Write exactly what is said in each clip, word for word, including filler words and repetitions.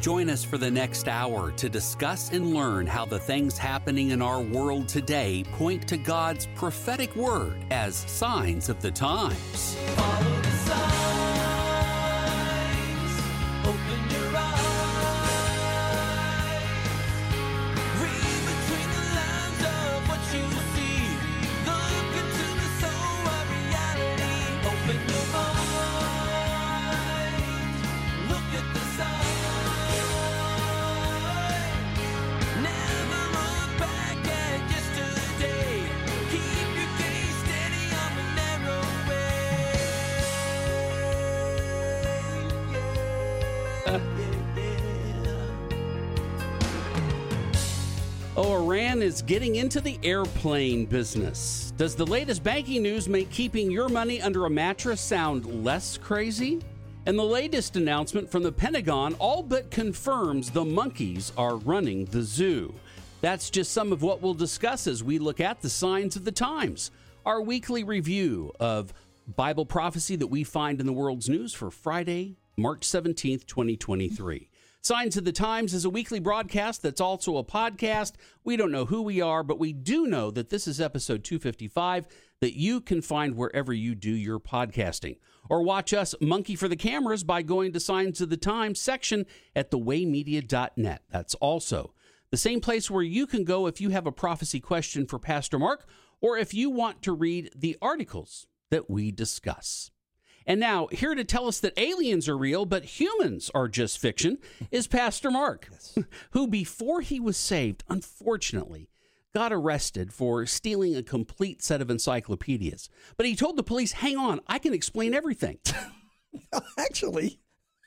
Join us for the next hour to discuss and learn how the things happening in our world today point to God's prophetic word as signs of the times. Follow the signs. Open your eyes. Read between the lines of what you see. Look into the soul of reality. Open your mind. Look at the signs. Never look back at yesterday. Keep your gaze steady on the narrow Oh, Iran is getting into the airplane business. Does the latest banking news make keeping your money under a mattress sound less crazy? And the latest announcement from the Pentagon all but confirms the monkeys are running the zoo. That's just some of what we'll discuss as we look at the signs of the times, our weekly review of Bible prophecy that we find in the world's news for Friday, March seventeenth, twenty twenty-three. Signs of the Times is a weekly broadcast that's also a podcast. We don't know who we are, but we do know that this is episode two fifty-five that you can find wherever you do your podcasting. Or watch us monkey for the cameras by going to Signs of the Times section at the way media dot net. That's also the same place where you can go if you have a prophecy question for Pastor Mark or if you want to read the articles that we discuss. And now, here to tell us that aliens are real, but humans are just fiction, is Pastor Mark, yes. who, before he was saved, unfortunately, got arrested for stealing a complete set of encyclopedias. But he told the police, hang on, I can explain everything. Actually...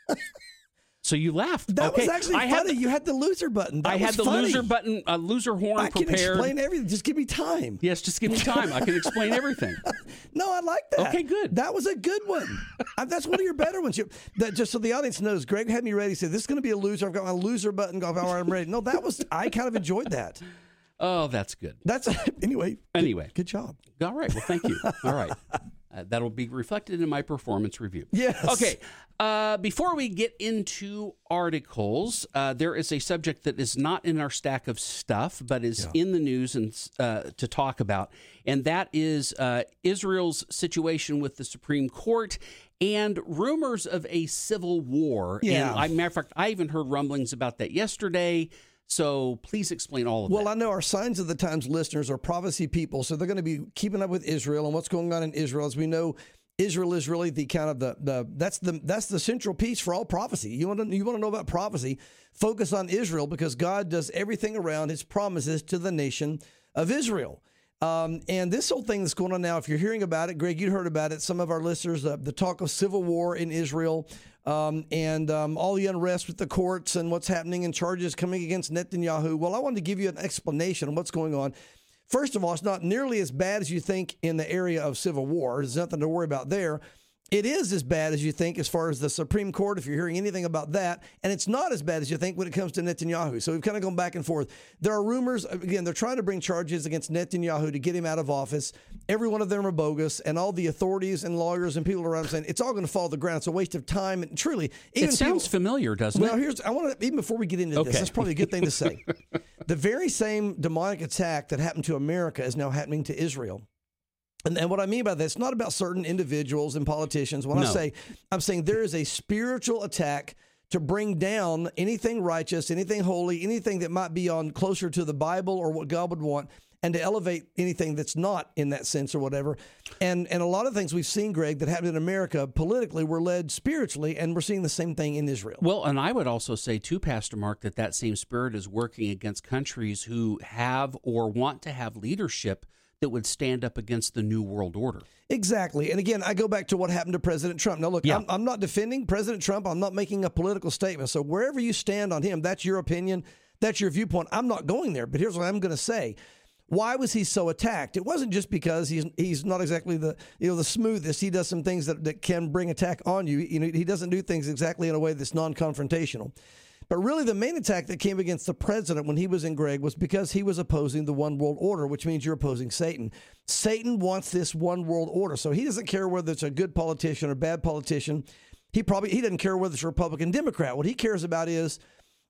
So you laughed. That okay. was actually I funny. Had the, you had the loser button. That I had the funny. loser button, a uh, loser horn I prepared. I can explain everything. Just give me time. Yes, just give me time. I can explain everything. No, I like that. Okay, good. That was a good one. I, that's one of your better ones. You, that, just so the audience knows, Greg had me ready. He said, this is going to be a loser. I've got my loser button. All right, I'm ready. No, that was, I kind of enjoyed that. Oh, that's good. That's, anyway. Anyway. Good, good job. All right. Well, thank you. All right. Uh, that'll be reflected in my performance review. Yes. Okay. Uh, before we get into articles, uh, there is a subject that is not in our stack of stuff, but is yeah. in the news and uh, to talk about, and that is uh, Israel's situation with the Supreme Court and rumors of a civil war. Yeah. And I, matter of fact, I even heard rumblings about that yesterday. So please explain all of well, that. Well, I know our Signs of the Times listeners are prophecy people, so they're going to be keeping up with Israel and what's going on in Israel. As we know, Israel is really the kind of the, the that's the that's the central piece for all prophecy. You want to you want to know about prophecy? Focus on Israel because God does everything around His promises to the nation of Israel. Um, and this whole thing that's going on now, if you're hearing about it, Greg, you heard about it. Some of our listeners, uh, the talk of civil war in Israel, um, and um, all the unrest with the courts and what's happening and charges coming against Netanyahu. Well, I wanted to give you an explanation of what's going on. First of all, it's not nearly as bad as you think in the area of civil war. There's nothing to worry about there. It is as bad as you think as far as the Supreme Court, if you're hearing anything about that. And it's not as bad as you think when it comes to Netanyahu. So we've kind of gone back and forth. There are rumors, again, they're trying to bring charges against Netanyahu to get him out of office. Every one of them are bogus. And all the authorities and lawyers and people around saying it's all going to fall to the ground. It's a waste of time. And truly, even it sounds people, familiar, doesn't well, it? Well, here's, I want to, even before we get into okay. this, that's probably a good thing to say. The very same demonic attack that happened to America is now happening to Israel. And, and what I mean by that, it's not about certain individuals and politicians. When no. I say, I'm saying there is a spiritual attack to bring down anything righteous, anything holy, anything that might be on closer to the Bible or what God would want, and to elevate anything that's not in that sense or whatever. And and a lot of things we've seen, Greg, that happened in America politically were led spiritually, and we're seeing the same thing in Israel. Well, and I would also say, too, Pastor Mark, that that same spirit is working against countries who have or want to have leadership that would stand up against the New World Order. Exactly. And again, I go back to what happened to President Trump. Now, look, yeah. I'm, I'm not defending President Trump. I'm not making a political statement. So wherever you stand on him, that's your opinion. That's your viewpoint. I'm not going there. But here's what I'm going to say. Why was he so attacked? It wasn't just because he's he's not exactly the you know the smoothest. He does some things that, that can bring attack on you. You know, he doesn't do things exactly in a way that's non-confrontational. But really, the main attack that came against the president when he was in, Greg, was because he was opposing the one world order, which means you're opposing Satan. Satan wants this one world order. So he doesn't care whether it's a good politician or bad politician. He probably he doesn't care whether it's a Republican, Democrat. What he cares about is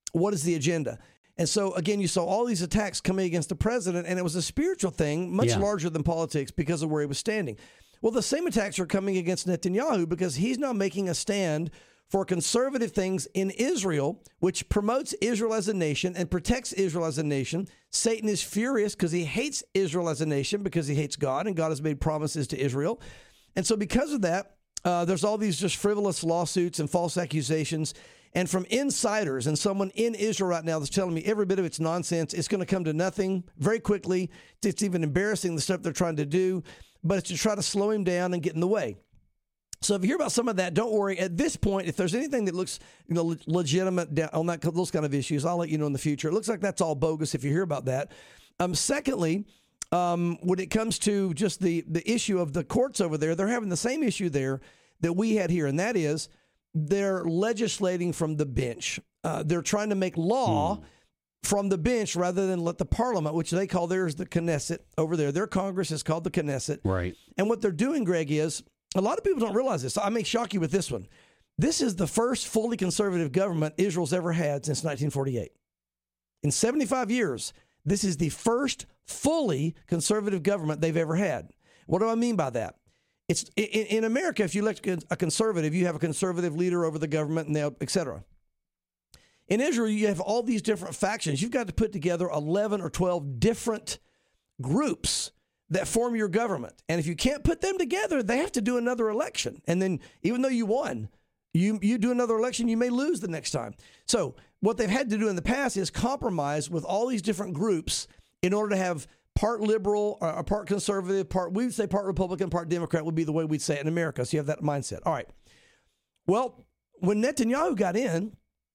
what is the agenda? And so, again, you saw all these attacks coming against the president, and it was a spiritual thing, much Yeah. larger than politics because of where he was standing. Well, the same attacks are coming against Netanyahu because he's now making a stand for conservative things in Israel, which promotes Israel as a nation and protects Israel as a nation. Satan is furious because he hates Israel as a nation because he hates God, and God has made promises to Israel. And so because of that, uh, there's all these just frivolous lawsuits and false accusations. And from insiders and someone in Israel right now that's telling me every bit of it's nonsense, it's going to come to nothing very quickly. It's even embarrassing, the stuff they're trying to do, but it's to try to slow him down and get in the way. So if you hear about some of that, don't worry. At this point, if there's anything that looks you know, legitimate on that those kind of issues, I'll let you know in the future. It looks like that's all bogus if you hear about that. Um, secondly, um, when it comes to just the, the issue of the courts over there, they're having the same issue there that we had here, and that is they're legislating from the bench. Uh, they're trying to make law hmm. from the bench rather than let the parliament, which they call theirs the Knesset over there. Their Congress is called the Knesset. Right. And what they're doing, Greg, is a lot of people don't realize this. I may shock you with this one. This is the first fully conservative government Israel's ever had since nineteen forty-eight. In seventy-five years, this is the first fully conservative government they've ever had. What do I mean by that? It's in, in America, if you elect a conservative, you have a conservative leader over the government, and they'll, et cetera. In Israel, you have all these different factions. You've got to put together eleven or twelve different groups that form your government. And if you can't put them together, they have to do another election. And then even though you won, you, you do another election, you may lose the next time. So what they've had to do in the past is compromise with all these different groups in order to have part liberal, or part conservative, part, we would say part Republican, part Democrat would be the way we'd say it in America. So you have that mindset. All right. Well, when Netanyahu got in,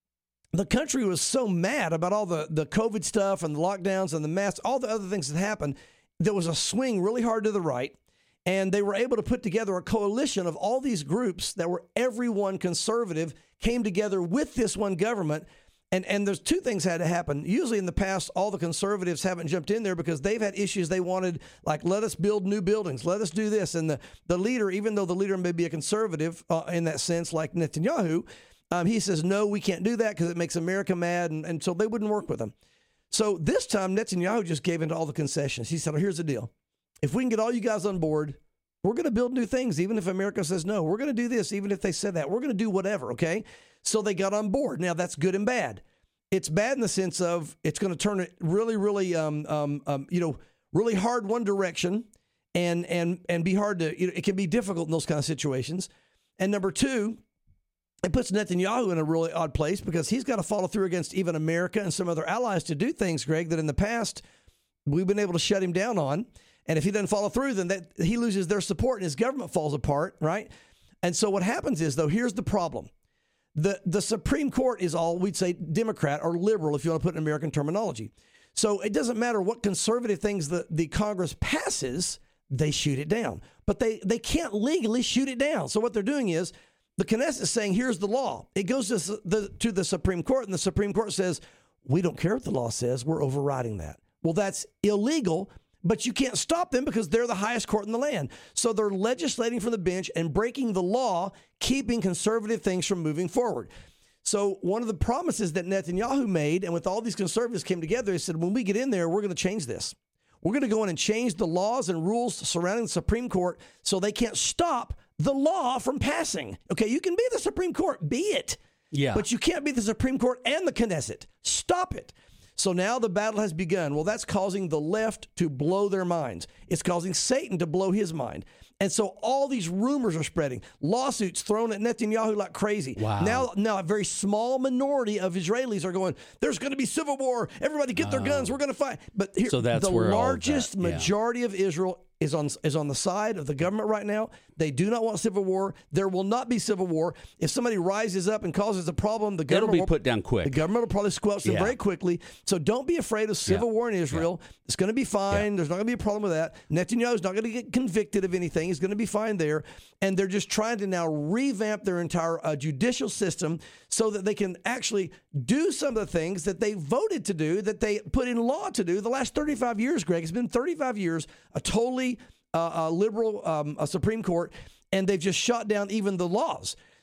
the country was so mad about all the, the COVID stuff and the lockdowns and the masks, all the other things that happened. There was a swing really hard to the right, and they were able to put together a coalition of all these groups that were everyone conservative, came together with this one government. And and there's two things had to happen. Usually in the past, all the conservatives haven't jumped in there because they've had issues they wanted, like, let us build new buildings, let us do this. And the, the leader, even though the leader may be a conservative uh, in that sense, like Netanyahu, um, he says, no, we can't do that because it makes America mad. And, and so they wouldn't work with him. So this time, Netanyahu just gave in to all the concessions. He said, oh, here's the deal. If we can get all you guys on board, we're going to build new things, even if America says no. We're going to do this, even if they said that. We're going to do whatever, okay? So they got on board. Now, that's good and bad. It's bad in the sense of it's going to turn it really, really, um, um, um, you know, really hard one direction and and and be hard to, you know, it can be difficult in those kind of situations. And number two, it puts Netanyahu in a really odd place because he's got to follow through against even America and some other allies to do things, Greg, that in the past we've been able to shut him down on. And if he doesn't follow through, then that he loses their support and his government falls apart, right? And so what happens is, though, here's the problem. The the Supreme Court is all, we'd say, Democrat or liberal, if you want to put it in American terminology. So it doesn't matter what conservative things the, the Congress passes, they shoot it down. But they, they can't legally shoot it down. So what they're doing is, the Knesset is saying, here's the law. It goes to the, to the Supreme Court, and the Supreme Court says, we don't care what the law says. We're overriding that. Well, that's illegal, but you can't stop them because they're the highest court in the land. So they're legislating from the bench and breaking the law, keeping conservative things from moving forward. So one of the promises that Netanyahu made, and with all these conservatives came together, he said, when we get in there, we're going to change this. We're going to go in and change the laws and rules surrounding the Supreme Court so they can't stop the law from passing. Okay, you can be the Supreme Court, be it. Yeah. But you can't be the Supreme Court and the Knesset. Stop it. So now the battle has begun. Well, that's causing the left to blow their minds. It's causing Satan to blow his mind. And so all these rumors are spreading. Lawsuits thrown at Netanyahu like crazy. Wow. Now, now a very small minority of Israelis are going, there's going to be civil war. Everybody get their guns. We're going to fight. But here, So that's the where all largest that- yeah. majority of Israel is on is on the side of the government right now. They do not want civil war. There will not be civil war. If somebody rises up and causes a problem, the It'll government be will, put down quick. The government will probably squelch them Yeah. very quickly. So don't be afraid of civil Yeah. war in Israel. It's going to be fine. Yeah. There's not going to be a problem with that. Netanyahu's not going to get convicted of anything. He's going to be fine there. And they're just trying to now revamp their entire uh, judicial system so that they can actually do some of the things that they voted to do, that they put in law to do the last thirty-five years, Greg. It's been thirty-five years, a totally uh, uh, liberal um, a Supreme Court, and they've just shot down even the laws.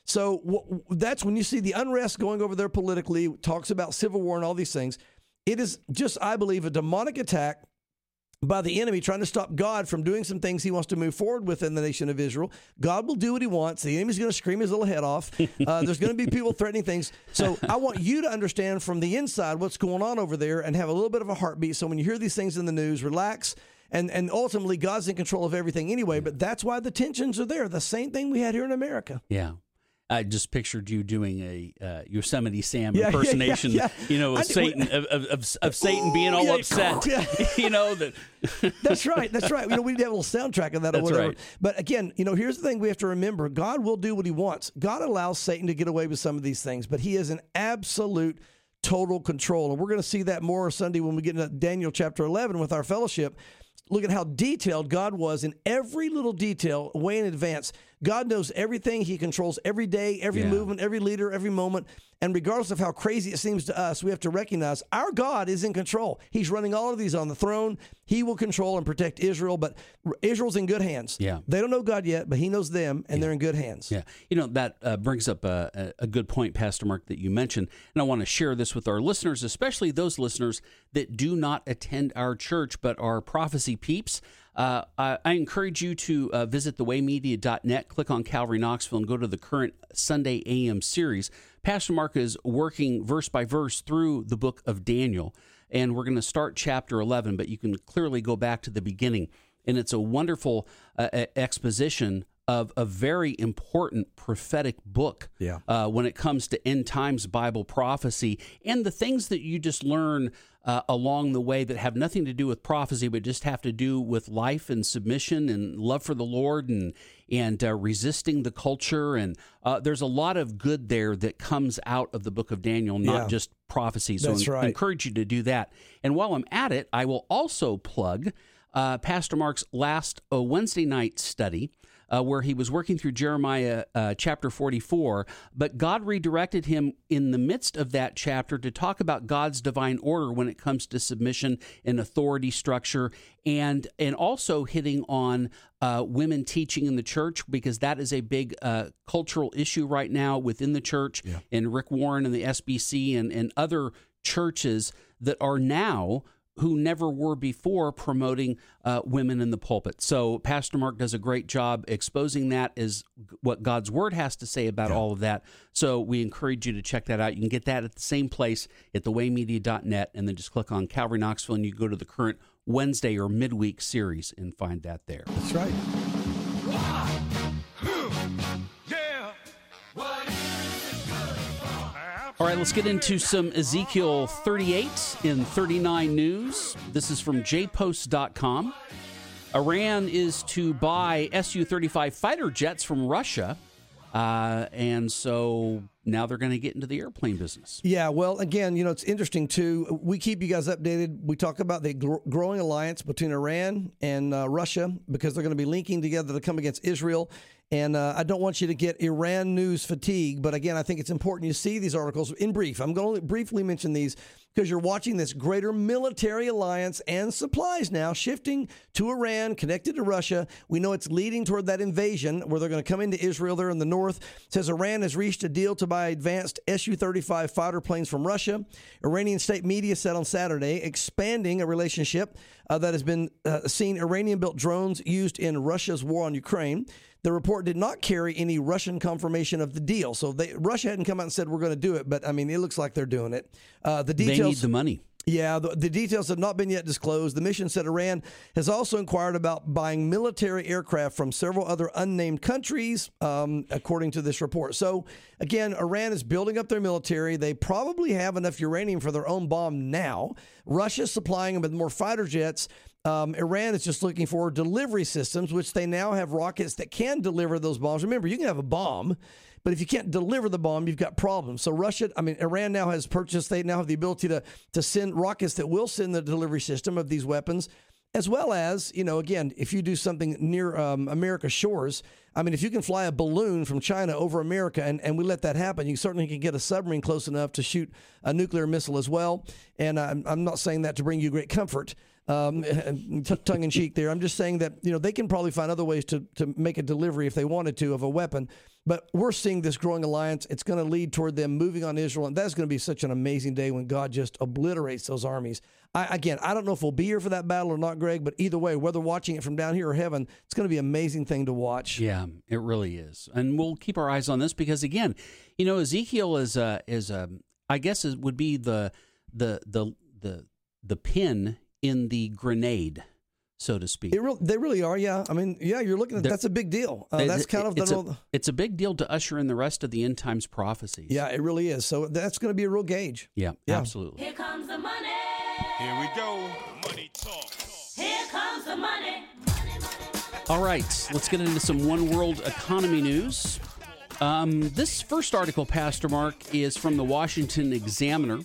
So w- that's when you see the unrest going over there politically, talks about civil war and all these things. It is just, I believe, a demonic attack by the enemy trying to stop God from doing some things he wants to move forward with in the nation of Israel. God will do what he wants. The enemy's going to scream his little head off. Uh, there's going to be people threatening things. So I want you to understand from the inside what's going on over there and have a little bit of a heartbeat. So when you hear these things in the news, relax. And and ultimately, God's in control of everything anyway. But that's why the tensions are there. The same thing we had here in America. Yeah. I just pictured you doing a uh, Yosemite Sam Yeah, yeah, impersonation, yeah, yeah. you know, I of did- Satan, of, of, of, of Satan Ooh, being all yeah, upset. yeah. You know that. That's right. That's right. You know, we need to have a little soundtrack of that or That's whatever. right. But again, you know, here's the thing we have to remember. God will do what he wants. God allows Satan to get away with some of these things, but he is in absolute total control. And we're going to see that more Sunday when we get into Daniel chapter eleven with our fellowship. Look at how detailed God was in every little detail way in advance. God knows everything. He controls every day, every Yeah. movement, every leader, every moment. And regardless of how crazy it seems to us, we have to recognize our God is in control. He's running all of these on the throne. He will control and protect Israel, but Israel's in good hands. Yeah. They don't know God yet, but he knows them, and they're in good hands. Yeah. You know, that uh, brings up a, a- a good point, Pastor Mark, that you mentioned. And I want to share this with our listeners, especially those listeners that do not attend our church but are prophecy peeps. Uh, I, I encourage you to uh, visit the way media dot net, click on Calvary Knoxville, and go to the current Sunday A M series. Pastor Mark is working verse by verse through the book of Daniel, and we're going to start chapter eleven, but you can clearly go back to the beginning. And it's a wonderful uh, e- exposition of a very important prophetic book Yeah. uh, when it comes to end times Bible prophecy and the things that you just learn uh, along the way that have nothing to do with prophecy, but just have to do with life and submission and love for the Lord and and uh, resisting the culture. And uh, there's a lot of good there that comes out of the book of Daniel, not Yeah. just prophecy. So That's I right. encourage you to do that. And while I'm at it, I will also plug uh, Pastor Mark's last uh, Wednesday night study, Uh, where he was working through Jeremiah uh, chapter forty-four, but God redirected him in the midst of that chapter to talk about God's divine order when it comes to submission and authority structure, and and also hitting on uh, women teaching in the church, because that is a big uh, cultural issue right now within the church, and Rick Warren and the S B C and, and other churches that are now who never were before promoting uh, women in the pulpit. So Pastor Mark does a great job exposing that as what God's Word has to say about all of that. So we encourage you to check that out. You can get that at the same place at the way media dot net, and then just click on Calvary Knoxville, and you go to the current Wednesday or midweek series and find that there. That's right. All right, let's get into some Ezekiel thirty-eight in thirty-nine news. This is from j post dot com. Iran is to buy S U thirty-five fighter jets from Russia, uh, and so now they're going to get into the airplane business. Yeah, well, again, you know, it's interesting, too. We keep you guys updated. We talk about the gr- growing alliance between Iran and uh, Russia because they're going to be linking together to come against Israel. And uh, I don't want you to get Iran news fatigue. But again, I think it's important you see these articles in brief. I'm going to briefly mention these because you're watching this greater military alliance and supplies now shifting to Iran, connected to Russia. We know it's leading toward that invasion where they're going to come into Israel there in the north. It says Iran has reached a deal to buy advanced S U thirty-five fighter planes from Russia. Iranian state media said on Saturday, expanding a relationship uh, that has been uh, seen Iranian-built drones used in Russia's war on Ukraine. The report did not carry any Russian confirmation of the deal. So they, Russia hadn't come out and said, we're going to do it. But, I mean, it looks like they're doing it. Uh, the details, They need the money. Yeah, the, the details have not been yet disclosed. The mission said Iran has also inquired about buying military aircraft from several other unnamed countries, um, according to this report. So, again, Iran is building up their military. They probably have enough uranium for their own bomb now. Russia's supplying them with more fighter jets. Um, Iran is just looking for delivery systems, which they now have rockets that can deliver those bombs. Remember, you can have a bomb, but if you can't deliver the bomb, you've got problems. So Russia, I mean, Iran now has purchased, they now have the ability to, to send rockets that will send the delivery system of these weapons, as well as, you know, again, if you do something near um, America's shores, I mean, if you can fly a balloon from China over America and, and we let that happen, you certainly can get a submarine close enough to shoot a nuclear missile as well. And I'm, I'm not saying that to bring you great comfort, um, t- tongue in cheek there. I'm just saying that, you know, they can probably find other ways to, to make a delivery if they wanted to of a weapon. But we're seeing this growing alliance. It's going to lead toward them moving on Israel, and that's going to be such an amazing day when God just obliterates those armies. I, again, I don't know if we'll be here for that battle or not, Greg, but either way, whether watching it from down here or heaven, it's going to be an amazing thing to watch. Yeah, it really is. And we'll keep our eyes on this because, again, you know, Ezekiel is, a, is a, I guess it would be the, the, the, the, the pin in the grenade, so to speak. It re- they really are, yeah. I mean, yeah, you're looking at, that's a big deal. Uh, that's kind of the... It's a, it's a big deal to usher in the rest of the end times prophecies. Yeah, it really is. So that's going to be a real gauge. Yeah, yeah. absolutely. Here comes the money. Here we go. Money talk. Here comes the money. All right, let's get into some one world economy news. Um, this first article, Pastor Mark, is from the Washington Examiner.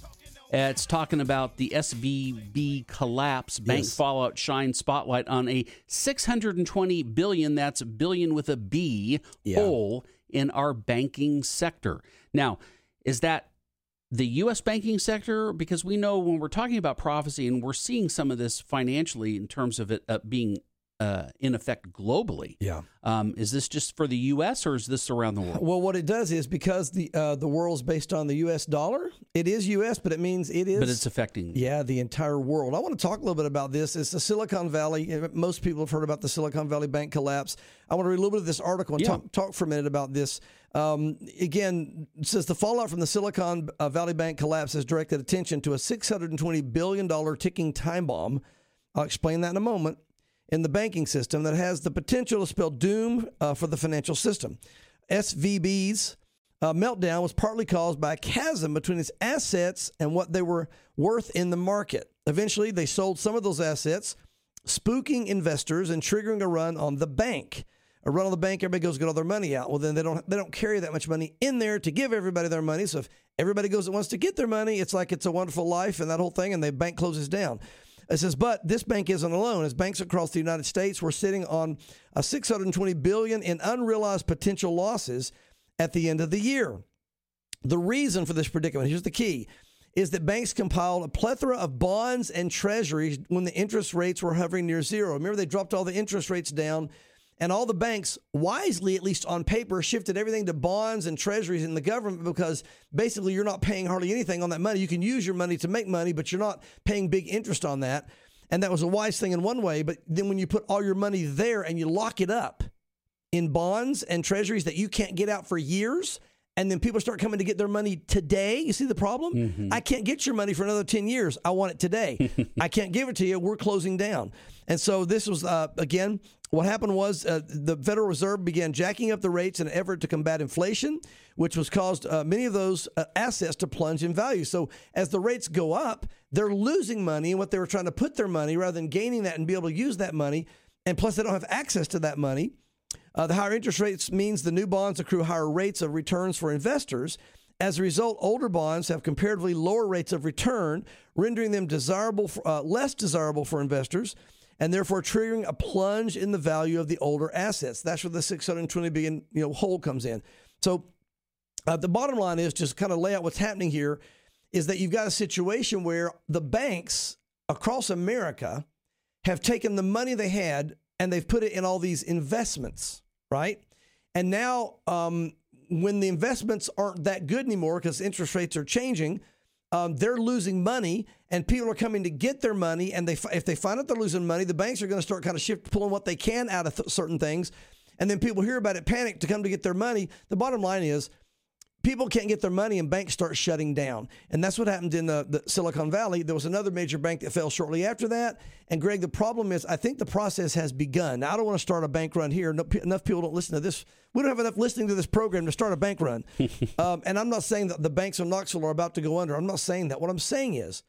Uh, it's talking about the S V B collapse, bank Yes. fallout shine spotlight on a six hundred twenty billion, that's billion with a B, Yeah. hole in our banking sector. Now, is that the U S banking sector? Because we know when we're talking about prophecy, and we're seeing some of this financially in terms of it uh, being uh, in effect globally. Yeah. Um, is this just for the U S or is this around the world? Well, what it does is because the uh, the world's based on the U S dollar, it is U S, but it means it is. But it's affecting. Yeah, the entire world. I want to talk a little bit about this. It's the Silicon Valley. Most people have heard about the Silicon Valley bank collapse. I want to read a little bit of this article and Yeah. talk, talk for a minute about this. Um, again, it says the fallout from the Silicon Valley bank collapse has directed attention to a six hundred twenty billion dollars ticking time bomb. I'll explain that in a moment. In the banking system that has the potential to spell doom uh, for the financial system. S V B's uh, meltdown was partly caused by a chasm between its assets and what they were worth in the market. Eventually, they sold some of those assets, spooking investors and triggering a run on the bank. A run on the bank, everybody goes get all their money out. Well, then they don't they don't carry that much money in there to give everybody their money. So if everybody goes that wants to get their money, it's like It's a Wonderful Life and that whole thing, and the bank closes down. It says, but this bank isn't alone. As banks across the United States were sitting on a six hundred twenty billion dollars in unrealized potential losses at the end of the year. The reason for this predicament, here's the key, is that banks compiled a plethora of bonds and treasuries when the interest rates were hovering near zero. Remember, they dropped all the interest rates down, and all the banks, wisely, at least on paper, shifted everything to bonds and treasuries in the government because basically you're not paying hardly anything on that money. You can use your money to make money, but you're not paying big interest on that. And that was a wise thing in one way. But then when you put all your money there and you lock it up in bonds and treasuries that you can't get out for years, and then people start coming to get their money today. You see the problem? Mm-hmm. I can't get your money for another ten years. I want it today. I can't give it to you. We're closing down. And so this was, uh, again, what happened was uh, the Federal Reserve began jacking up the rates in an effort to combat inflation, which was caused uh, many of those uh, assets to plunge in value. So as the rates go up, they're losing money in what they were trying to put their money rather than gaining that and be able to use that money. And plus, they don't have access to that money. Uh, the higher interest rates means the new bonds accrue higher rates of returns for investors. As a result, older bonds have comparatively lower rates of return, rendering them desirable, for, uh, less desirable for investors, and therefore triggering a plunge in the value of the older assets. That's where the six hundred twenty billion dollars you know, hole comes in. So uh, the bottom line is, just kind of lay out what's happening here, is that you've got a situation where the banks across America have taken the money they had and they've put it in all these investments, right? And now um, when the investments aren't that good anymore because interest rates are changing, um, they're losing money and people are coming to get their money. And they, if they find out they're losing money, the banks are going to start kind of shift, pulling what they can out of th- certain things. And then people hear about it, panic to come to get their money. The bottom line is, people can't get their money and banks start shutting down. And that's what happened in the, the Silicon Valley. There was another major bank that fell shortly after that. And Greg, the problem is, I think the process has begun. Now, I don't want to start a bank run here. No, enough people don't listen to this. We don't have enough listening to this program to start a bank run. um, and I'm not saying that the banks in Knoxville are about to go under. I'm not saying that. What I'm saying is,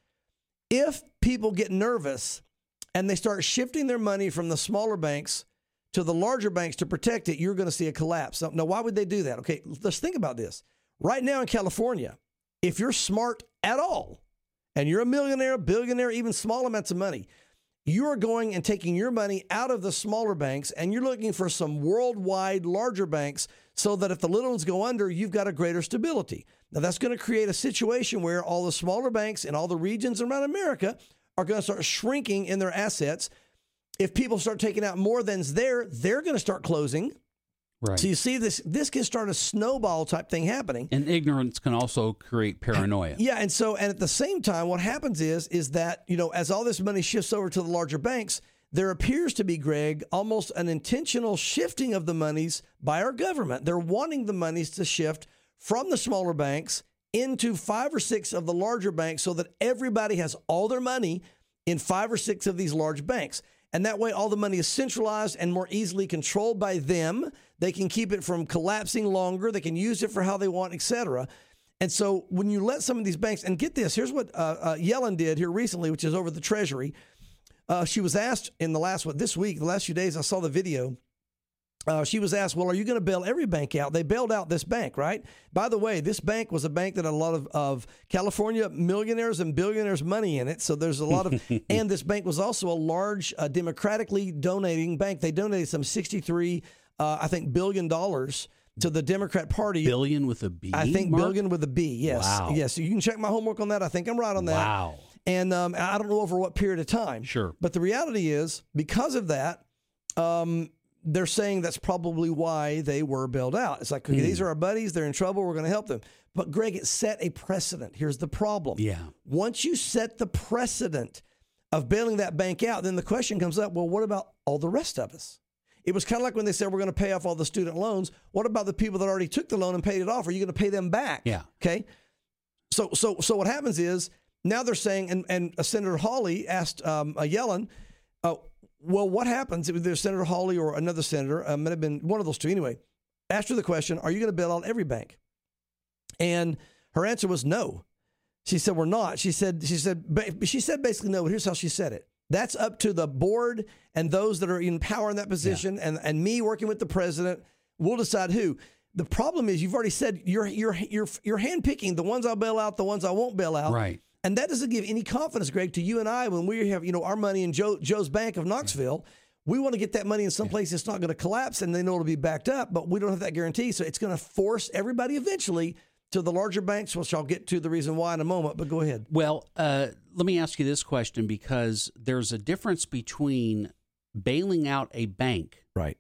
if people get nervous and they start shifting their money from the smaller banks to the larger banks to protect it, you're going to see a collapse. Now, now, why would they do that? Okay, let's think about this. Right now in California, if you're smart at all, and you're a millionaire, billionaire, even small amounts of money, you are going and taking your money out of the smaller banks, and you're looking for some worldwide larger banks so that if the little ones go under, you've got a greater stability. Now, that's going to create a situation where all the smaller banks in all the regions around America are going to start shrinking in their assets. If people start taking out more than's there, they're going to start closing. Right. So you see this this can start a snowball type thing happening. And ignorance can also create paranoia. Yeah, and so and at the same time, what happens is is that, you know, as all this money shifts over to the larger banks, there appears to be, Greg, almost an intentional shifting of the monies by our government. They're wanting the monies to shift from the smaller banks into five or six of the larger banks so that everybody has all their money in five or six of these large banks. And that way, all the money is centralized and more easily controlled by them. They can keep it from collapsing longer. They can use it for how they want, et cetera. And so when you let some of these banks, and get this, here's what uh, uh, Yellen did here recently, which is over the Treasury. Uh, she was asked in the last, what, this week, the last few days, I saw the video. Uh, she was asked, well, are you going to bail every bank out? They bailed out this bank, right? By the way, this bank was a bank that had a lot of, of California millionaires and billionaires' money in it. So there's a lot of, and this bank was also a large, uh, democratically donating bank. They donated some sixty-three, uh, I think, billion dollars to the Democrat Party. Billion with a B? I think Mark? billion with a B, yes. Wow. Yes, so you can check my homework on that. I think I'm right on that. Wow. And um, I don't know over what period of time. Sure. But the reality is, because of that, um, they're saying that's probably why they were bailed out. It's like, okay, Mm. these are our buddies. They're in trouble. We're going to help them. But, Greg, it set a precedent. Here's the problem. Yeah. Once you set the precedent of bailing that bank out, then the question comes up, well, what about all the rest of us? It was kind of like when they said we're going to pay off all the student loans. What about the people that already took the loan and paid it off? Are you going to pay them back? Yeah. Okay. So, so, so what happens is now they're saying, and, and uh, Senator Hawley asked um, uh, Yellen, uh, well, what happens if there's Senator Hawley or another senator, uh, might have been one of those two anyway, asked her the question, are you going to bail out every bank? And her answer was no. She said, we're not. She said, she said, she said basically no, but here's how she said it. That's up to the board and those that are in power in that position, yeah. and, and me working with the president. We'll decide who. The problem is you've already said you're you're you're you're handpicking the ones I'll bail out, the ones I won't bail out. Right. And that doesn't give any confidence, Greg, to you and I when we have, you know, our money in Joe, Joe's Bank of Knoxville. We want to get that money in some place that's not going to collapse, and they know it'll be backed up, but we don't have that guarantee. So it's going to force everybody eventually to the larger banks, which I'll get to the reason why in a moment, but go ahead. Well, uh, let me ask you this question, because there's a difference between bailing out a bank Right.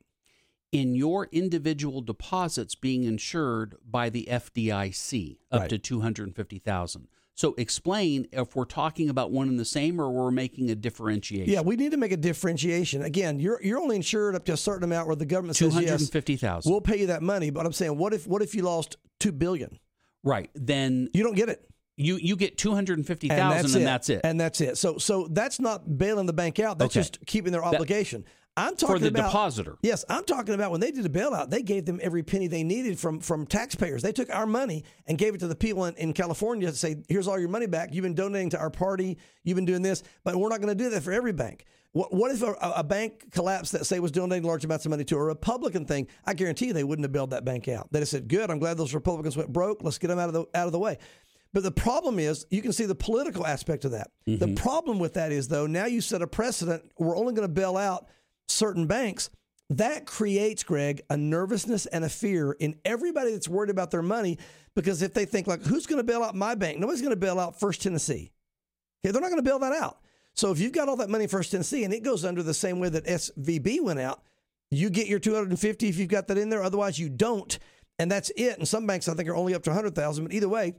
in your individual deposits being insured by the F D I C up Right. to two hundred fifty thousand dollars. So explain if we're talking about one and the same, or we're making a differentiation. Yeah, we need to make a differentiation. Again, you're you're only insured up to a certain amount where the government two says hundred yes, fifty thousand dollars. we'll pay you that money. But I'm saying, what if what if you lost two billion dollars? Right. Then You don't get it. you you get two hundred fifty thousand dollars, and that's it. And that's it. So so that's not bailing the bank out. That's Okay. just keeping their obligation. I'm talking For the about depositor. Yes, I'm talking about when they did a bailout, they gave them every penny they needed from from taxpayers. They took our money and gave it to the people in, in California to say, here's all your money back. You've been donating to our party. You've been doing this, but we're not going to do that for every bank. What, what if a, a bank collapsed that, say, was donating large amounts of money to a Republican thing? I guarantee you they wouldn't have bailed that bank out. They'd have said, good, I'm glad those Republicans went broke. Let's get them out of the out of the way. But the problem is, you can see the political aspect of that. Mm-hmm. The problem with that is, though, now you set a precedent. We're only going to bail out certain banks. That creates, Greg, a nervousness and a fear in everybody that's worried about their money, because if they think, like, who's going to bail out my bank? Nobody's going to bail out First Tennessee. Okay, they're not going to bail that out. So if you've got all that money in First Tennessee and it goes under the same way that S V B went out, you get your two hundred fifty if you've got that in there. Otherwise, you don't. And that's it. And some banks, I think, are only up to one hundred thousand. But either way,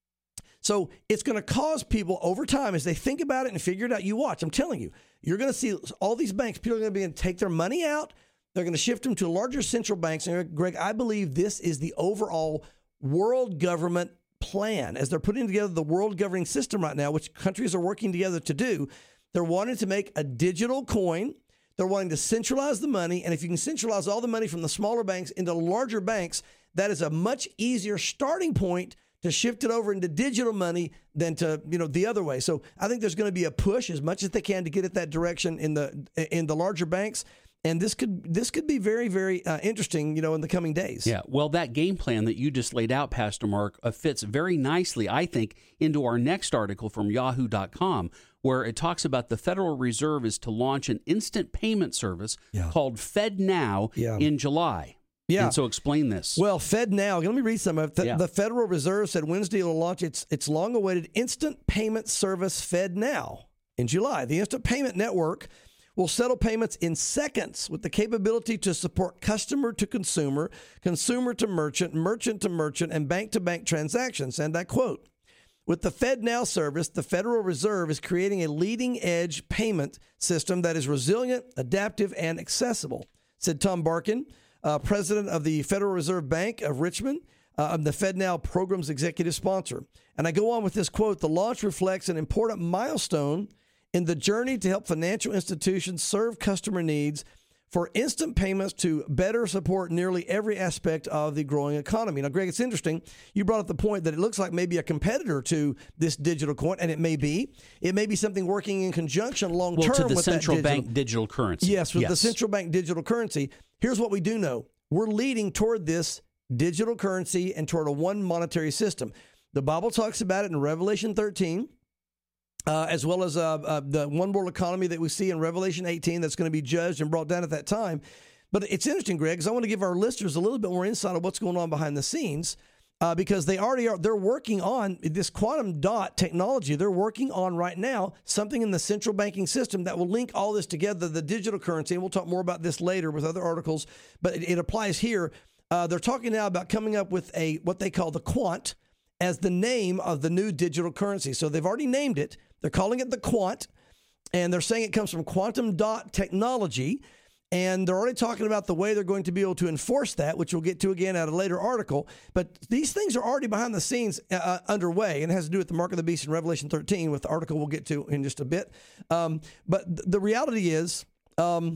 so it's going to cause people over time, as they think about it and figure it out. You watch. I'm telling you, you're going to see all these banks, people are going to be able to take their money out. They're going to shift them to larger central banks. And Greg, I believe this is the overall world government plan. As they're putting together the world governing system right now, which countries are working together to do, they're wanting to make a digital coin. They're wanting to centralize the money. And if you can centralize all the money from the smaller banks into larger banks, that is a much easier starting point to shift it over into digital money than to, you know, the other way. So I think there's going to be a push as much as they can to get it that direction in the in the larger banks. And this could this could be very, very uh, interesting, you know, in the coming days. Yeah, well, that game plan that you just laid out, Pastor Mark, uh, fits very nicely, I think, into our next article from yahoo dot com, where it talks about the Federal Reserve is to launch an instant payment service Yeah. called FedNow Yeah. in July. Yeah. And so explain this. Well, FedNow, let me read some of it. The, Yeah. the Federal Reserve said Wednesday it will launch its, its long-awaited instant payment service, FedNow, in July. The instant payment network will settle payments in seconds with the capability to support customer to consumer, consumer to merchant, merchant to merchant, and bank to bank transactions. And I quote, with the FedNow service, the Federal Reserve is creating a leading edge payment system that is resilient, adaptive, and accessible, said Tom Barkin, uh, president of the Federal Reserve Bank of Richmond, uh, the FedNow program's executive sponsor. And I go on with this quote, the launch reflects an important milestone in the journey to help financial institutions serve customer needs for instant payments to better support nearly every aspect of the growing economy. Now, Greg, it's interesting. You brought up the point that it looks like maybe a competitor to this digital coin, and it may be. It may be something working in conjunction long term well, to the with central that digital, bank digital currency. Yes, with yes. the central bank digital currency. Here's what we do know. We're leading toward this digital currency and toward a one monetary system. The Bible talks about it in Revelation thirteen. Uh, as well as uh, uh, the one world economy that we see in Revelation eighteen that's going to be judged and brought down at that time. But it's interesting, Greg, because I want to give our listeners a little bit more insight of what's going on behind the scenes uh, because they already are, they're working on this quantum dot technology. They're working on right now something in the central banking system that will link all this together, the digital currency, and we'll talk more about this later with other articles, but it, it applies here. Uh, they're talking now about coming up with a what they call the Quant as the name of the new digital currency. So they've already named it. They're calling it the Quant, and they're saying it comes from quantum dot technology, and they're already talking about the way they're going to be able to enforce that, which we'll get to again at a later article. But these things are already behind the scenes uh, underway, and it has to do with the mark of the beast in Revelation thirteen, with the article we'll get to in just a bit. Um, but th- the reality is, um,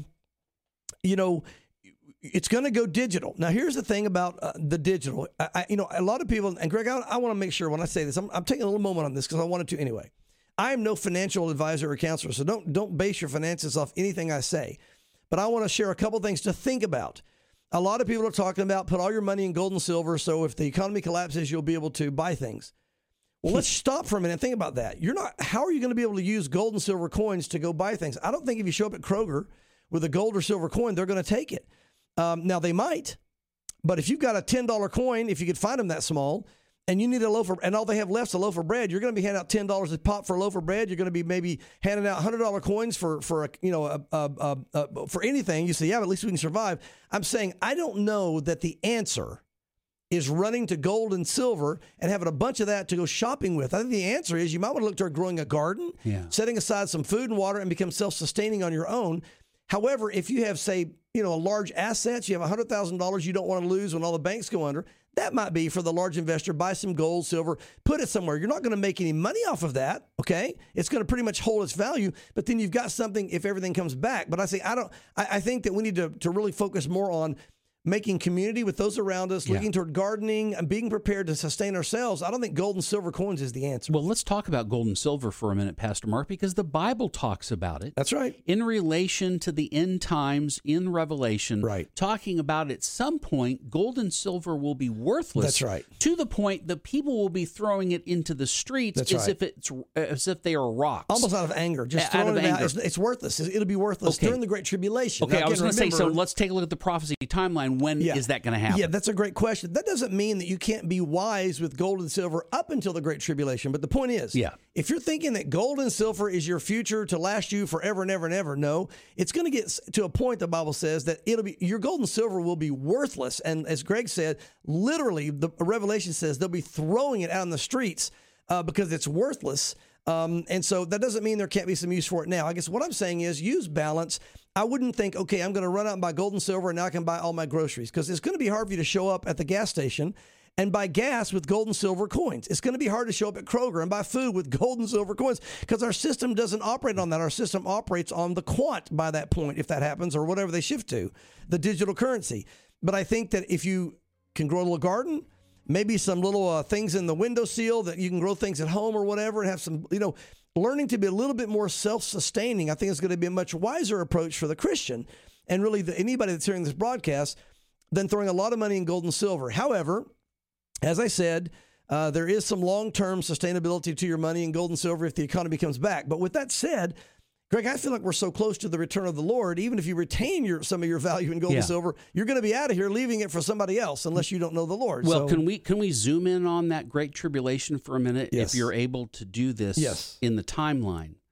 you know, it's going to go digital. Now, here's the thing about uh, the digital. I, I, you know, a lot of people, and Greg, I, I want to make sure when I say this, I'm, I'm taking a little moment on this because I wanted to anyway. I am no financial advisor or counselor, so don't don't base your finances off anything I say. But I want to share a couple things to think about. A lot of people are talking about put all your money in gold and silver, so if the economy collapses, you'll be able to buy things. Well, let's stop for a minute and think about that. You're not. How are you going to be able to use gold and silver coins to go buy things? I don't think if you show up at Kroger with a gold or silver coin, they're going to take it. Um, now, they might, but if you've got a ten dollar coin, if you could find them that small, and you need a loaf of, and all they have left is a loaf of bread, you're going to be handing out ten dollars a pop for a loaf of bread. You're going to be maybe handing out one hundred dollar coins for, for a, you know, a, a, a, a, for anything. You say, yeah, but at least we can survive. I'm saying I don't know that the answer is running to gold and silver and having a bunch of that to go shopping with. I think the answer is you might want to look toward growing a garden, yeah. setting aside some food and water, and become self-sustaining on your own. However, if you have, say, you know, a large assets, you have one hundred thousand dollars you don't want to lose when all the banks go under, that might be for the large investor. Buy some gold, silver, put it somewhere. You're not going to make any money off of that, okay? It's going to pretty much hold its value, but then you've got something if everything comes back. But I say I don't. I, I think that we need to, to really focus more on making community with those around us, looking yeah. toward gardening and being prepared to sustain ourselves. I don't think gold and silver coins is the answer. Well, let's talk about gold and silver for a minute, Pastor Mark, because the Bible talks about it. That's right. In relation to the end times in Revelation, right. talking about at some point, gold and silver will be worthless. That's right. To the point that people will be throwing it into the streets That's as right. if it's as if they are rocks. Almost out of anger. Just out throwing of it anger. out. It's, it's worthless. It'll be worthless okay. during the Great Tribulation. Okay, now, I was again, going to say, so remember, let's take a look at the prophecy timeline. When yeah. is that going to happen? Yeah, that's a great question. That doesn't mean that you can't be wise with gold and silver up until the Great Tribulation. But the point is, yeah. if you're thinking that gold and silver is your future to last you forever and ever and ever, no, it's going to get to a point, the Bible says, that it'll be your gold and silver will be worthless. And as Greg said, literally, the Revelation says they'll be throwing it out in the streets uh, because it's worthless. Um, and so that doesn't mean there can't be some use for it now. I guess what I'm saying is use balance. I wouldn't think, okay, I'm going to run out and buy gold and silver and now I can buy all my groceries, because it's going to be hard for you to show up at the gas station and buy gas with gold and silver coins. It's going to be hard to show up at Kroger and buy food with gold and silver coins, because our system doesn't operate on that. Our system operates on the quant by that point, if that happens, or whatever they shift to, the digital currency. But I think that if you can grow a little garden, maybe some little uh, things in the windowsill that you can grow things at home or whatever, and have some, you know, learning to be a little bit more self-sustaining, I think is going to be a much wiser approach for the Christian, and really the, anybody that's hearing this broadcast, than throwing a lot of money in gold and silver. However, as I said, uh, there is some long-term sustainability to your money in gold and silver if the economy comes back. But with that said, Greg, I feel like we're so close to the return of the Lord, even if you retain your some of your value in gold yeah. and silver, you're going to be out of here leaving it for somebody else unless you don't know the Lord. Well, so, can we can we zoom in on that Great Tribulation for a minute, yes. if you're able to do this yes. in the timeline?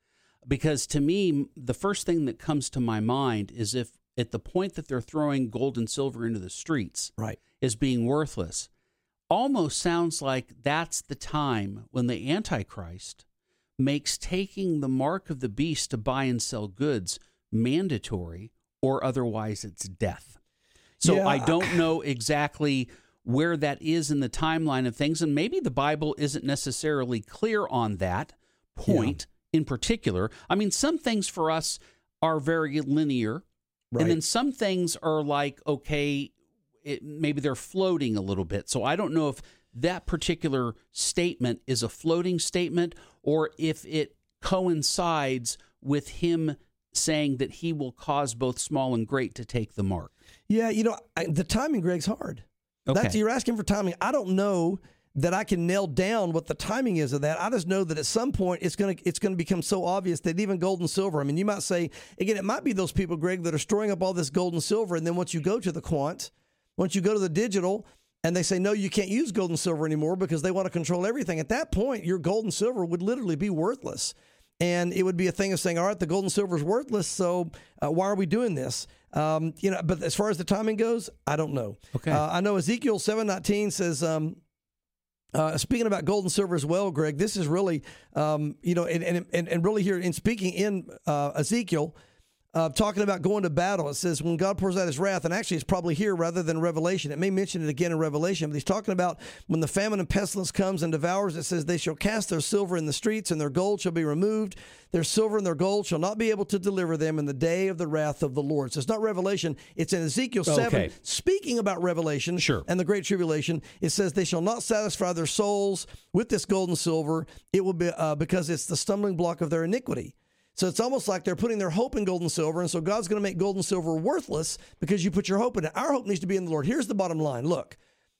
Because to me, the first thing that comes to my mind is if at the point that they're throwing gold and silver into the streets Right. is being worthless, almost sounds like that's the time when the Antichrist makes taking the mark of the beast to buy and sell goods mandatory, or otherwise it's death. So Yeah. I don't know exactly where that is in the timeline of things, and maybe the Bible isn't necessarily clear on that point in particular. I mean, some things for us are very linear, Right. and then some things are like, okay, it, maybe they're floating a little bit. So I don't know if that particular statement is a floating statement or if it coincides with him saying that he will cause both small and great to take the mark. Yeah, you know, I, the timing, Greg's hard. Okay. That's, you're asking for timing. I don't know that I can nail down what the timing is of that. I just know that at some point it's going to it's going to become so obvious that even gold and silver. I mean, you might say, again, it might be those people, Greg, that are storing up all this gold and silver, and then once you go to the quant, once you go to the digital, and they say, no, you can't use gold and silver anymore because they want to control everything. At that point, your gold and silver would literally be worthless. And it would be a thing of saying, all right, the gold and silver is worthless, so uh, why are we doing this? Um, you know, but as far as the timing goes, I don't know. Okay. Uh, I know Ezekiel seven nineteen says, um, uh, speaking about gold and silver as well, Greg, this is really, um, you know, and, and, and, and really here in speaking in uh, Ezekiel, Uh, talking about going to battle, it says when God pours out his wrath, and actually it's probably here rather than Revelation. It may mention it again in Revelation, but he's talking about when the famine and pestilence comes and devours, it says they shall cast their silver in the streets and their gold shall be removed. Their silver and their gold shall not be able to deliver them in the day of the wrath of the Lord. So it's not Revelation, it's in Ezekiel seven. Okay. Speaking about Revelation Sure. and the Great Tribulation, it says they shall not satisfy their souls with this gold and silver. It will be uh, because it's the stumbling block of their iniquity. So it's almost like they're putting their hope in gold and silver, and so God's going to make gold and silver worthless because you put your hope in it. Our hope needs to be in the Lord. Here's the bottom line. Look,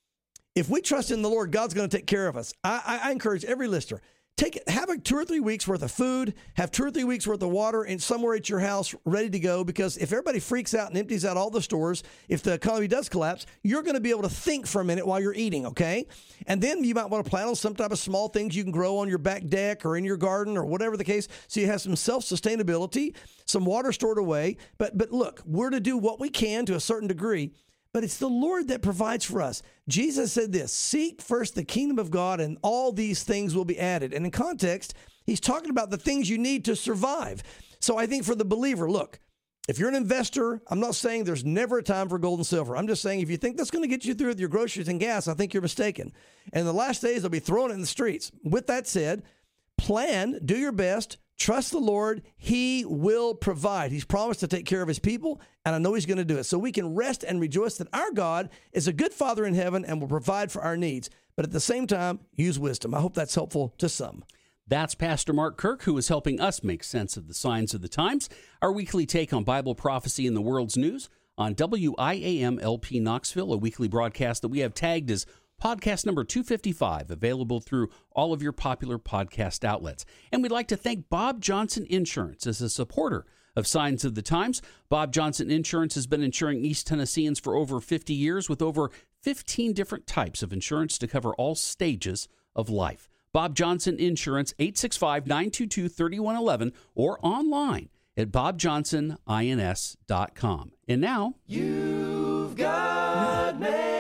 if we trust in the Lord, God's going to take care of us. I, I, I encourage every listener, take have a two or three weeks worth of food, have two or three weeks worth of water, and somewhere at your house ready to go. Because if everybody freaks out and empties out all the stores, if the economy does collapse, you're going to be able to think for a minute while you're eating, okay? And then you might want to plan on some type of small things you can grow on your back deck or in your garden or whatever the case. So you have some self-sustainability, some water stored away. But but look, we're to do what we can to a certain degree. But it's the Lord that provides for us. Jesus said this, seek first the kingdom of God and all these things will be added. And in context, he's talking about the things you need to survive. So I think for the believer, look, if you're an investor, I'm not saying there's never a time for gold and silver. I'm just saying if you think that's going to get you through with your groceries and gas, I think you're mistaken. And in the last days, they'll be throwing it in the streets. With that said, plan, do your best, trust the Lord. He will provide. He's promised to take care of his people, and I know he's going to do it. So we can rest and rejoice that our God is a good Father in heaven and will provide for our needs. But at the same time, use wisdom. I hope that's helpful to some. That's Pastor Mark Kirk, who is helping us make sense of the signs of the times. Our weekly take on Bible prophecy in the world's news on W I A M L P Knoxville, a weekly broadcast that we have tagged as podcast number two fifty-five, available through all of your popular podcast outlets. And we'd like to thank Bob Johnson Insurance as a supporter of Signs of the Times. Bob Johnson Insurance has been insuring East Tennesseans for over fifty years with over fifteen different types of insurance to cover all stages of life. Bob Johnson Insurance, eight six five, nine two two, three one one one or online at bob johnson ins dot com. And now, You've got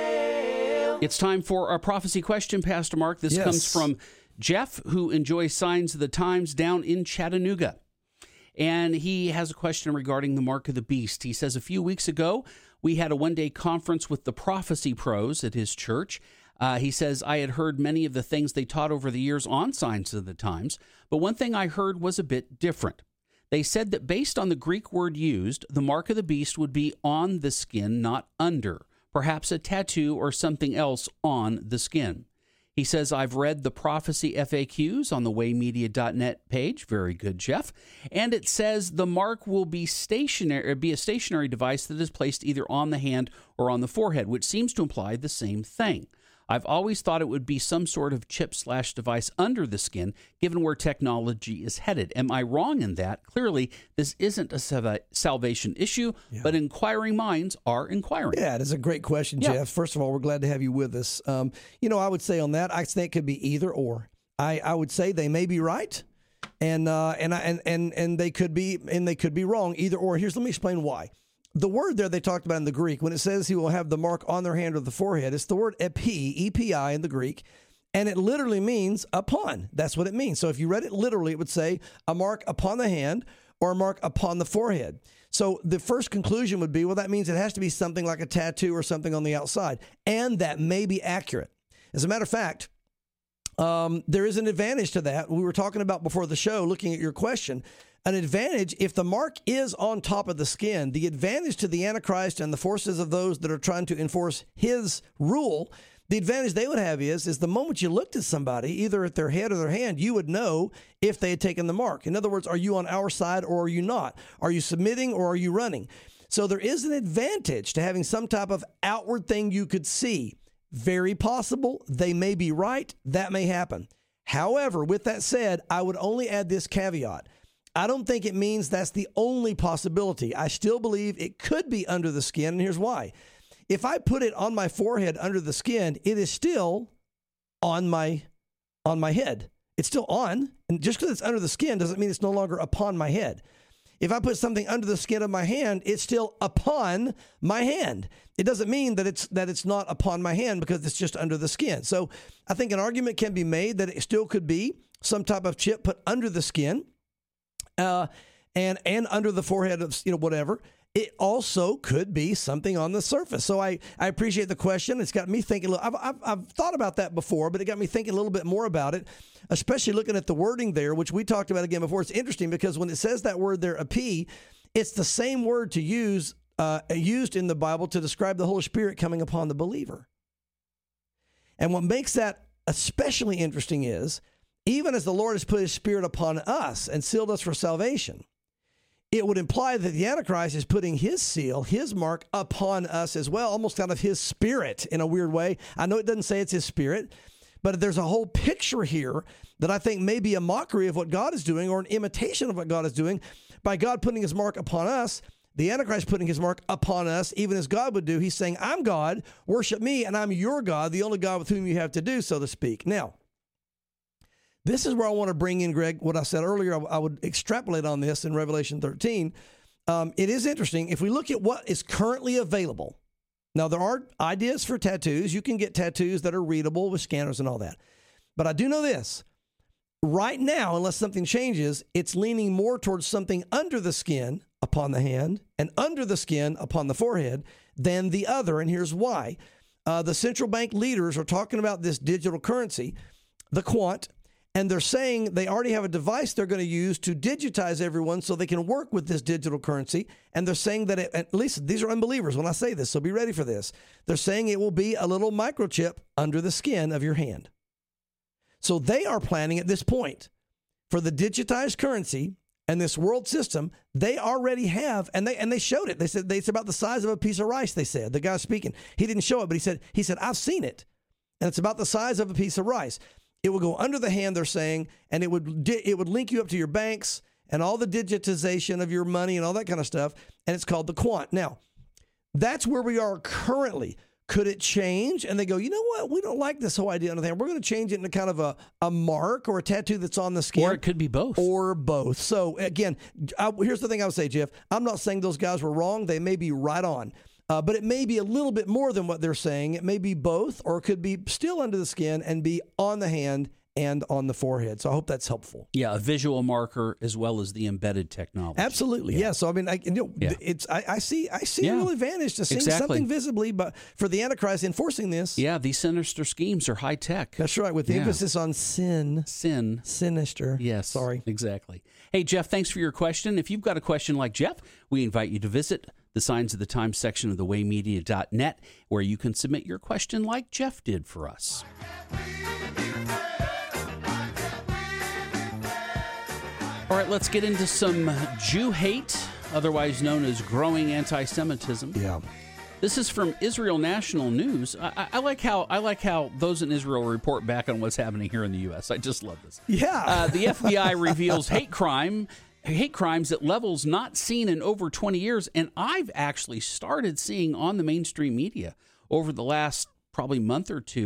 mail. it's time for our prophecy question, Pastor Mark. This Yes. comes from Jeff, who enjoys Signs of the Times down in Chattanooga. And he has a question regarding the mark of the beast. He says, a few weeks ago, we had a one-day conference with the prophecy pros at his church. Uh, he says, I had heard many of the things they taught over the years on Signs of the Times, but one thing I heard was a bit different. They said that based on the Greek word used, the mark of the beast would be on the skin, not under, perhaps a tattoo or something else on the skin. He says, I've read the prophecy F A Qs on the way media dot net page. Very good, Jeff. And it says the mark will be stationary, be a stationary device that is placed either on the hand or on the forehead, which seems to imply the same thing. I've always thought it would be some sort of chip slash device under the skin, given where technology is headed. Am I wrong in that? Clearly, this isn't a salva- salvation issue, yeah. but inquiring minds are inquiring. Yeah, it is a great question, yeah. Jeff. First of all, we're glad to have you with us. Um, you know, I would say on that, I think it could be either or. I, I would say they may be right. And uh, and I and and and they could be and they could be wrong either or. Here's let me explain why. The word there they talked about in the Greek, when it says he will have the mark on their hand or the forehead, it's the word epi, E P I in the Greek, and it literally means upon. That's what it means. So if you read it literally, it would say a mark upon the hand or a mark upon the forehead. So the first conclusion would be, well, that means it has to be something like a tattoo or something on the outside, and that may be accurate. As a matter of fact, Um, there is an advantage to that. We were talking about before the show, looking at your question, an advantage, if the mark is on top of the skin, the advantage to the Antichrist and the forces of those that are trying to enforce his rule, the advantage they would have is, is the moment you looked at somebody, either at their head or their hand, you would know if they had taken the mark. In other words, are you on our side or are you not? Are you submitting or are you running? So there is an advantage to having some type of outward thing you could see. Very possible. They may be right. That may happen. However, with that said, I would only add this caveat. I don't think it means that's the only possibility. I still believe it could be under the skin, and here's why. If I put it on my forehead under the skin, it is still on my on my head. It's still on, and just because it's under the skin doesn't mean it's no longer upon my head. If I put something under the skin of my hand, it's still upon my hand. It doesn't mean that it's that it's not upon my hand because it's just under the skin. So I think an argument can be made that it still could be some type of chip put under the skin, uh, and and under the forehead of, you know, whatever. It also could be something on the surface. So I, I appreciate the question. It's got me thinking. I've, I've I've thought about that before, but it got me thinking a little bit more about it, especially looking at the wording there, which we talked about again before. It's interesting because when it says that word there, epi, it's the same word to use uh, used in the Bible to describe the Holy Spirit coming upon the believer. And what makes that especially interesting is, even as the Lord has put his Spirit upon us and sealed us for salvation, it would imply that the Antichrist is putting his seal, his mark upon us as well, almost out of his spirit in a weird way. I know it doesn't say it's his spirit, but there's a whole picture here that I think may be a mockery of what God is doing or an imitation of what God is doing by God putting his mark upon us. The Antichrist putting his mark upon us, even as God would do. He's saying, I'm God, worship me, and I'm your God, the only God with whom you have to do, so to speak. Now, this is where I want to bring in, Greg, what I said earlier. I, I would extrapolate on this in Revelation thirteen. Um, it is interesting. If we look at what is currently available, now there are ideas for tattoos. You can get tattoos that are readable with scanners and all that. But I do know this. Right now, unless something changes, it's leaning more towards something under the skin upon the hand and under the skin upon the forehead than the other. And here's why. Uh, the central bank leaders are talking about this digital currency, the Quant, and they're saying they already have a device they're going to use to digitize everyone so they can work with this digital currency. And they're saying that, it, at least these are unbelievers when I say this, so be ready for this. They're saying it will be a little microchip under the skin of your hand. So they are planning at this point for the digitized currency and this world system. They already have, and they and they showed it. They said they, it's about the size of a piece of rice, they said. The guy speaking, he didn't show it, but he said, he said, I've seen it. And it's about the size of a piece of rice. It would go under the hand, they're saying, and it would it would link you up to your banks and all the digitization of your money and all that kind of stuff, and it's called the Quant. Now, that's where we are currently. Could it change? And they go, you know what? We don't like this whole idea on the hand. We're going to change it into kind of a, a mark or a tattoo that's on the skin. Or it could be both. Or both. So, again, I, here's the thing I would say, Jeff. I'm not saying those guys were wrong. They may be right on. Uh, but it may be a little bit more than what they're saying. It may be both, or it could be still under the skin and be on the hand and on the forehead. So I hope that's helpful. Yeah, a visual marker as well as the embedded technology. Absolutely, yeah. yeah. So I mean, I, you know, yeah. it's I, I see I see yeah. a real advantage to seeing exactly. something visibly, but for the Antichrist enforcing this. Yeah, these sinister schemes are high tech. That's right, with the yeah. emphasis on sin. Sin. Sinister. Yes. Sorry. Exactly. Hey, Jeff, thanks for your question. If you've got a question like Jeff, we invite you to visit the Signs of the Times section of the way media dot net, where you can submit your question like Jeff did for us. All right, let's get into some Jew hate, otherwise known as growing anti-Semitism. Yeah. This is from Israel National News. I, I like how I like how those in Israel report back on what's happening here in the U S. I just love this. Yeah. Uh, the F B I reveals hate crime. hate crimes at levels not seen in over twenty years. And I've actually started seeing on the mainstream media over the last probably month or two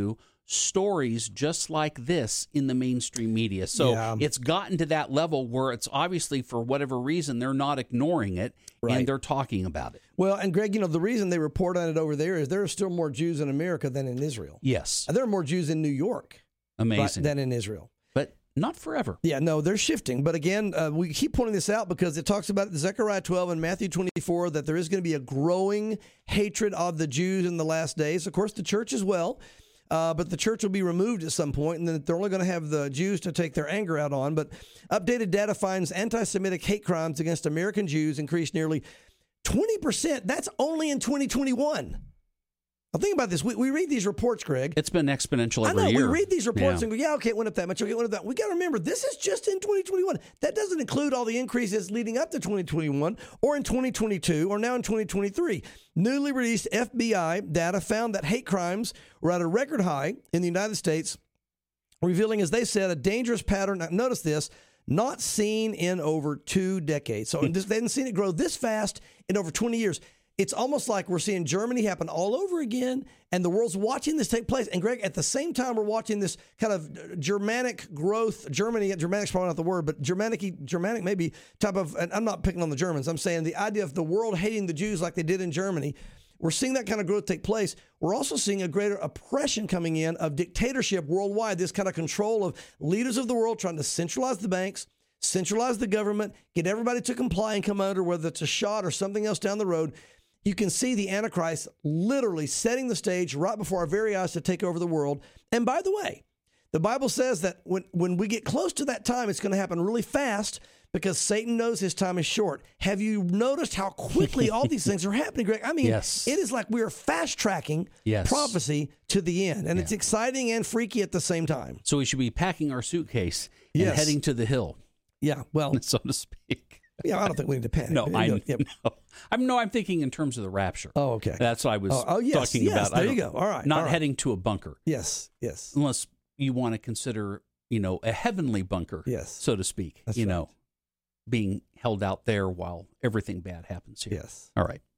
stories just like this in the mainstream media. So Yeah. it's gotten to that level where it's obviously, for whatever reason, they're not ignoring it Right. and they're talking about it. Well, and Greg, you know, the reason they report on it over there is there are still more Jews in America than in Israel. Yes. And there are more Jews in New York right, Amazing. than in Israel. But not forever. Yeah, no, they're shifting. But again, uh, we keep pointing this out because it talks about in Zechariah twelve and Matthew twenty-four that there is going to be a growing hatred of the Jews in the last days. Of course, the church as well. Uh, but the church will be removed at some point, and then they're only going to have the Jews to take their anger out on. But updated data finds anti-Semitic hate crimes against American Jews increased nearly twenty percent. That's only in twenty twenty-one. Now, think about this. We, we read these reports, Greg. It's been exponential I every know. year. We read these reports Yeah. and go, yeah, okay, it went up that much. Okay, it went up that. We got to remember, this is just in twenty twenty-one. That doesn't include all the increases leading up to twenty twenty-one or in twenty twenty-two or now in twenty twenty-three. Newly released F B I data found that hate crimes were at a record high in the United States, revealing, as they said, a dangerous pattern. Now, notice this, not seen in over two decades. So this, they hadn't seen it grow this fast in over twenty years. It's almost like we're seeing Germany happen all over again, and the world's watching this take place. And Greg, at the same time, we're watching this kind of Germanic growth. Germany, Germanic's probably not the word, but Germanic, Germanic maybe type of. And I'm not picking on the Germans. I'm saying the idea of the world hating the Jews like they did in Germany. We're seeing that kind of growth take place. We're also seeing a greater oppression coming in of dictatorship worldwide. This kind of control of leaders of the world trying to centralize the banks, centralize the government, get everybody to comply and come under, whether it's a shot or something else down the road. You can see the Antichrist literally setting the stage right before our very eyes to take over the world. And by the way, the Bible says that when, when we get close to that time, it's going to happen really fast because Satan knows his time is short. Have you noticed how quickly all these things are happening, Greg? I mean, Yes. it is like we are fast tracking Yes. prophecy to the end. And it's exciting and freaky at the same time. So we should be packing our suitcase and Yes. heading to the hill, Yeah, well, so to speak. yeah, I don't think we need to panic. No, I You know, yeah. no. I'm no. I'm thinking in terms of the rapture. Oh, okay. That's what I was Oh, oh, yes, talking yes, about. I there you don't- go. All right, Not all right. heading to a bunker, Yes, yes. unless you want to consider, you know, a heavenly bunker, Yes. so to speak. That's you right. know, being held out there while everything bad happens here. Yes. All right.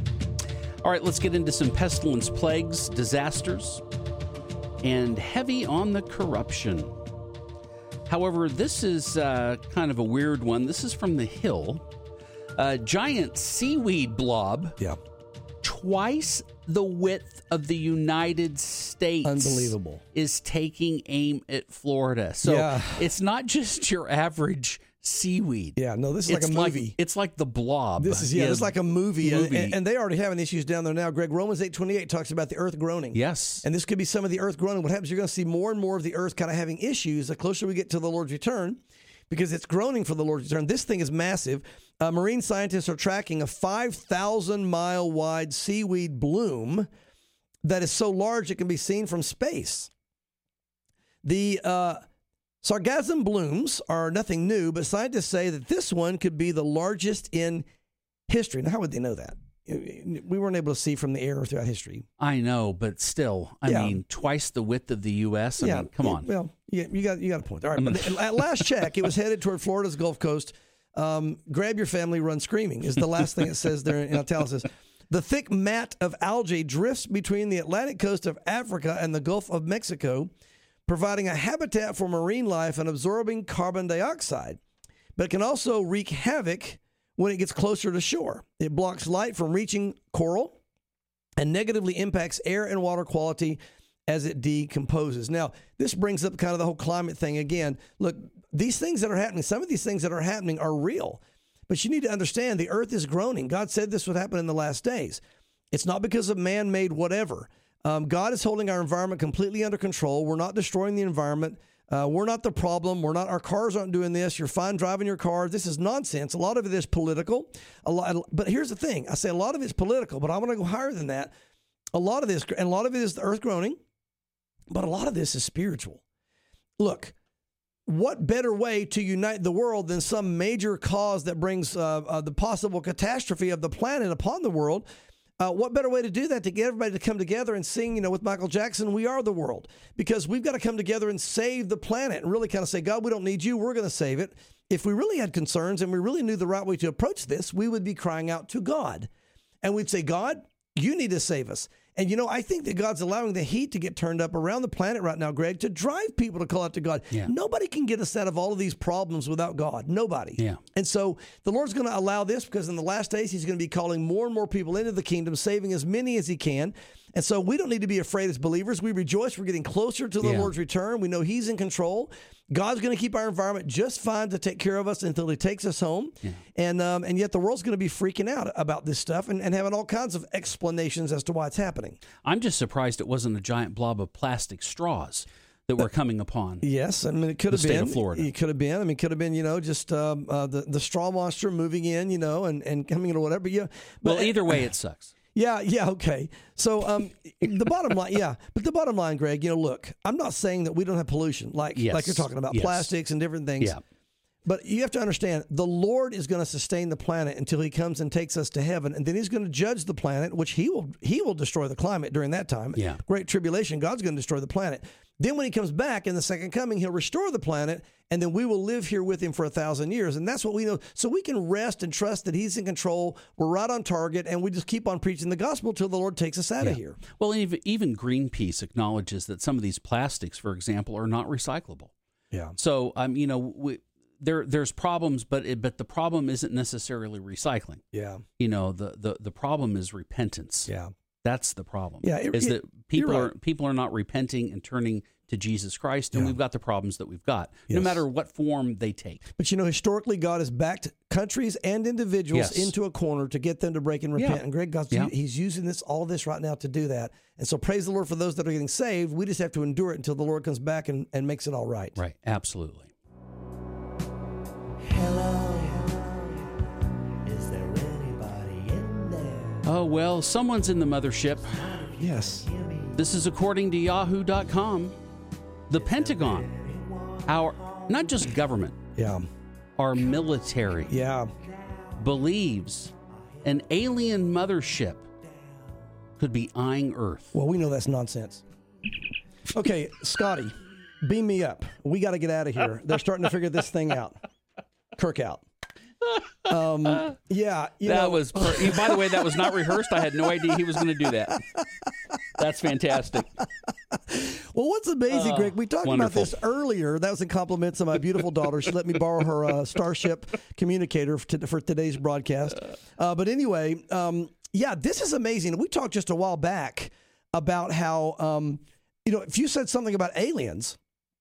All right. Let's get into some pestilence, plagues, disasters, and heavy on the corruption. However, this is uh, kind of a weird one. This is from The Hill. A giant seaweed blob, Yeah. twice the width of the United States, Unbelievable. is taking aim at Florida. So Yeah. it's not just your average seaweed. Yeah, no, this is like It's a movie. it's like the blob. This is, yeah, it's like a movie. And, movie. and, and they already having issues down there now. Greg, Romans eight twenty-eight talks about the earth groaning. Yes. And this could be some of the earth groaning. What happens, you're going to see more and more of the earth kind of having issues the closer we get to the Lord's return because it's groaning for the Lord's return. This thing is massive. Uh, marine scientists are tracking a five thousand mile wide seaweed bloom that is so large it can be seen from space. The uh, sargassum blooms are nothing new, but scientists say that this one could be the largest in history. Now, how would they know that? We weren't able to see from the air throughout history. I know, but still, I Yeah. mean, twice the width of the U S. I mean, come yeah, on. Well, yeah, you got you got a point. All right, but at last check, it was headed toward Florida's Gulf Coast. Um, grab your family, run screaming is the last thing it says there in italics. The thick mat of algae drifts between the Atlantic coast of Africa and the Gulf of Mexico, providing a habitat for marine life and absorbing carbon dioxide, but it can also wreak havoc when it gets closer to shore. It blocks light from reaching coral and negatively impacts air and water quality as it decomposes. Now, this brings up kind of the whole climate thing again. Look, these things that are happening, some of these things that are happening are real, but you need to understand the earth is groaning. God said this would happen in the last days. It's not because of man-made whatever. Um, God is holding our environment completely under control. We're not destroying the environment. Uh, we're not the problem. We're not. Our cars aren't doing this. You're fine driving your car. This is nonsense. A lot of it is political. A lot, but here's the thing. I say a lot of it's political, but I'm going to go higher than that. A lot of this, and a lot of it is the earth groaning, but a lot of this is spiritual. Look, what better way to unite the world than some major cause that brings uh, uh, the possible catastrophe of the planet upon the world? Uh, what better way to do that to get everybody to come together and sing, you know, with Michael Jackson, "We Are the World," because we've got to come together and save the planet and really kind of say, God, we don't need you. We're going to save it. If we really had concerns and we really knew the right way to approach this, we would be crying out to God. And we'd say, God, you need to save us. And, you know, I think that God's allowing the heat to get turned up around the planet right now, Greg, to drive people to call out to God. Yeah. Nobody can get us out of all of these problems without God. Nobody. Yeah. And so the Lord's going to allow this because in the last days, he's going to be calling more and more people into the kingdom, saving as many as he can. And so we don't need to be afraid as believers. We rejoice. We're getting closer to the Yeah. Lord's return. We know he's in control. God's going to keep our environment just fine to take care of us until he takes us home. Yeah. And um, and yet the world's going to be freaking out about this stuff and, and having all kinds of explanations as to why it's happening. I'm just surprised it wasn't a giant blob of plastic straws that we're coming upon. Yes, I mean, it could The have state been. of Florida. It could have been. I mean, it could have been, you know, just um, uh, the, the straw monster moving in, you know, and, and coming in or whatever. But, yeah, but, Well, either way, it sucks. Yeah, yeah, okay. So um, the bottom line, yeah, but the bottom line, Greg, you know, look, I'm not saying that we don't have pollution, like Yes. like you're talking about, Yes. plastics and different things. Yeah. But you have to understand, the Lord is going to sustain the planet until he comes and takes us to heaven, and then he's going to judge the planet, which he will he will destroy the climate during that time. Yeah. Great tribulation, God's going to destroy the planet. Then when he comes back in the second coming, he'll restore the planet, and then we will live here with him for a thousand years. And that's what we know. So we can rest and trust that he's in control. We're right on target, and we just keep on preaching the gospel till the Lord takes us out of here. Well, even, even Greenpeace acknowledges that some of these plastics, for example, are not recyclable. Yeah. So, um, you know, we, there there's problems, but it, but the problem isn't necessarily recycling. Yeah. You know, the, the, the problem is repentance. Yeah. That's the problem. Yeah, it- is it- that people you're are right. people are not repenting and turning to Jesus Christ, and Yeah. we've got the problems that we've got, no Yes. matter what form they take. But you know, historically, God has backed countries and individuals Yes. into a corner to get them to break and repent. Yeah. And Greg, God's Yeah. He's using this, all of this right now to do that. And so, praise the Lord for those that are getting saved. We just have to endure it until the Lord comes back and, and makes it all right. Right. Absolutely. Hello, is there anybody in there? Oh well, someone's in the mothership. Yes. This is according to Yahoo dot com. The Pentagon, our not just government, Yeah. our military Yeah. believes an alien mothership could be eyeing Earth. Well, we know that's nonsense. Okay, Scotty, beam me up. We got to get out of here. They're starting to figure this thing out. Kirk out. Um, yeah. You That know, was, per- by the way, that was not rehearsed. I had no idea he was going to do that. That's fantastic. Well, what's amazing, Uh, Greg, we talked wonderful. about this earlier. That was in compliments of my beautiful daughter. She let me borrow her uh, Starship communicator for, t- for today's broadcast. Uh, but anyway, um, yeah, this is amazing. We talked just a while back about how, um, you know, if you said something about aliens,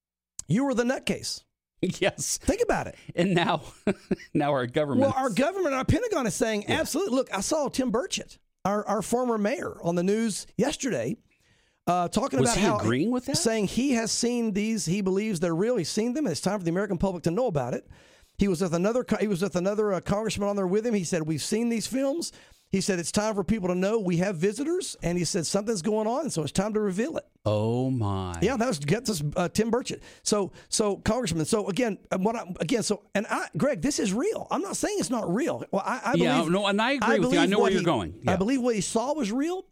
you were the nutcase. Yes. Think about it. And now, now our government. Well, our government, our Pentagon is saying, absolutely. Look, I saw Tim Burchett, our, our former mayor, on the news yesterday, uh, talking Was about he how agreeing with that? saying he has seen these. He believes they're real. He's seen them, and it's time for the American public to know about it. He was with another. He was with another uh, congressman on there with him. He said, "We've seen these films." He said, "It's time for people to know we have visitors," and he said something's going on, and so it's time to reveal it. Oh my. Yeah, that was get this uh, Tim Burchett. So, so Congressman. So again, uh, what I, again? So, and I, Greg, this is real. I'm not saying it's not real. Well, I, I Yeah, believe, no, and I agree with you. I believe know where what you're he- going. I Yeah. believe what he saw was real.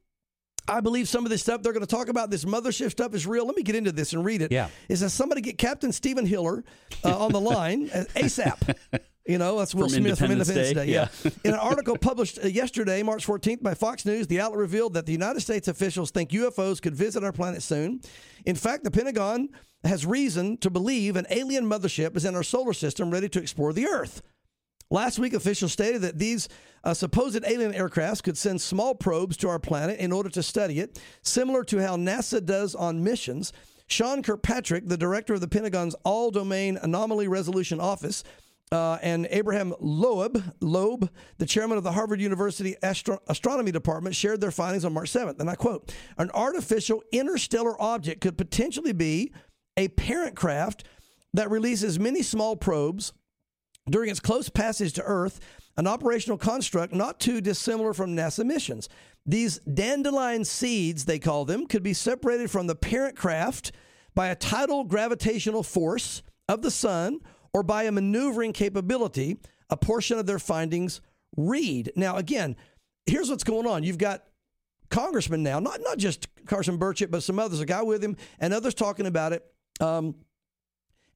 I believe some of this stuff they're going to talk about, this mothership stuff, is real. Let me get into this and read it. Yeah. Is that somebody get Captain Stephen Hiller uh, on the line uh, ASAP? You know, that's Will From Smith from Independence Independence Day. Day, Yeah. In an article published uh, yesterday, March fourteenth, by Fox News, the outlet revealed that the United States officials think U F Os could visit our planet soon. In fact, the Pentagon has reason to believe an alien mothership is in our solar system ready to explore the Earth. Last week, officials stated that these uh, supposed alien aircrafts could send small probes to our planet in order to study it, similar to how NASA does on missions. Sean Kirkpatrick, the director of the Pentagon's All-Domain Anomaly Resolution Office, uh, and Abraham Loeb, Loeb, the chairman of the Harvard University Astro- Astronomy Department, shared their findings on March seventh. And I quote, "An artificial interstellar object could potentially be a parent craft that releases many small probes during its close passage to Earth, an operational construct not too dissimilar from NASA missions. These dandelion seeds, they call them, could be separated from the parent craft by a tidal gravitational force of the sun or by a maneuvering capability, a portion of their findings read." Now, again, here's what's going on. You've got congressmen now, not, not just Congressman Burchett, but some others, a guy with him, and others talking about it. Um,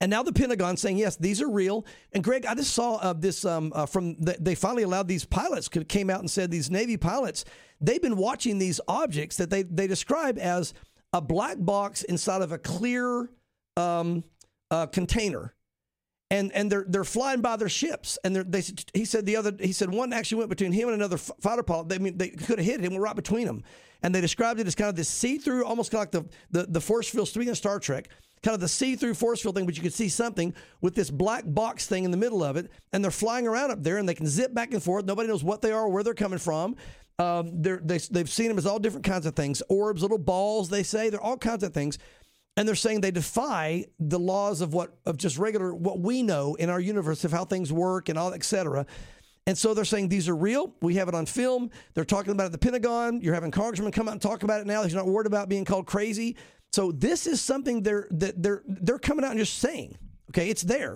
And now the Pentagon saying, yes, these are real. And Greg, I just saw uh, this um, uh, from, the, they finally allowed these pilots, could came out and said these Navy pilots, they've been watching these objects that they, they describe as a black box inside of a clear um, uh, container. And and they're they're flying by their ships, and they're, they he said the other he said one actually went between him and another fighter pilot. They I mean they could have hit him, went right between them, and they described it as kind of this see-through, almost kind of like the the, the force field. Speaking of Star Trek, kind of the see-through force field thing, but you could see something with this black box thing in the middle of it, and they're flying around up there, and they can zip back and forth. Nobody knows what they are, or where they're coming from. Um, they're, they they've seen them as all different kinds of things, orbs, little balls. They say they're all kinds of things. And they're saying they defy the laws of what of just regular what we know in our universe of how things work and all, et cetera. And so they're saying these are real. We have it on film. They're talking about it at the Pentagon. You're having congressmen come out and talk about it now. He's not worried about being called crazy. So this is something they're that they're they're coming out and just saying. Okay, it's there.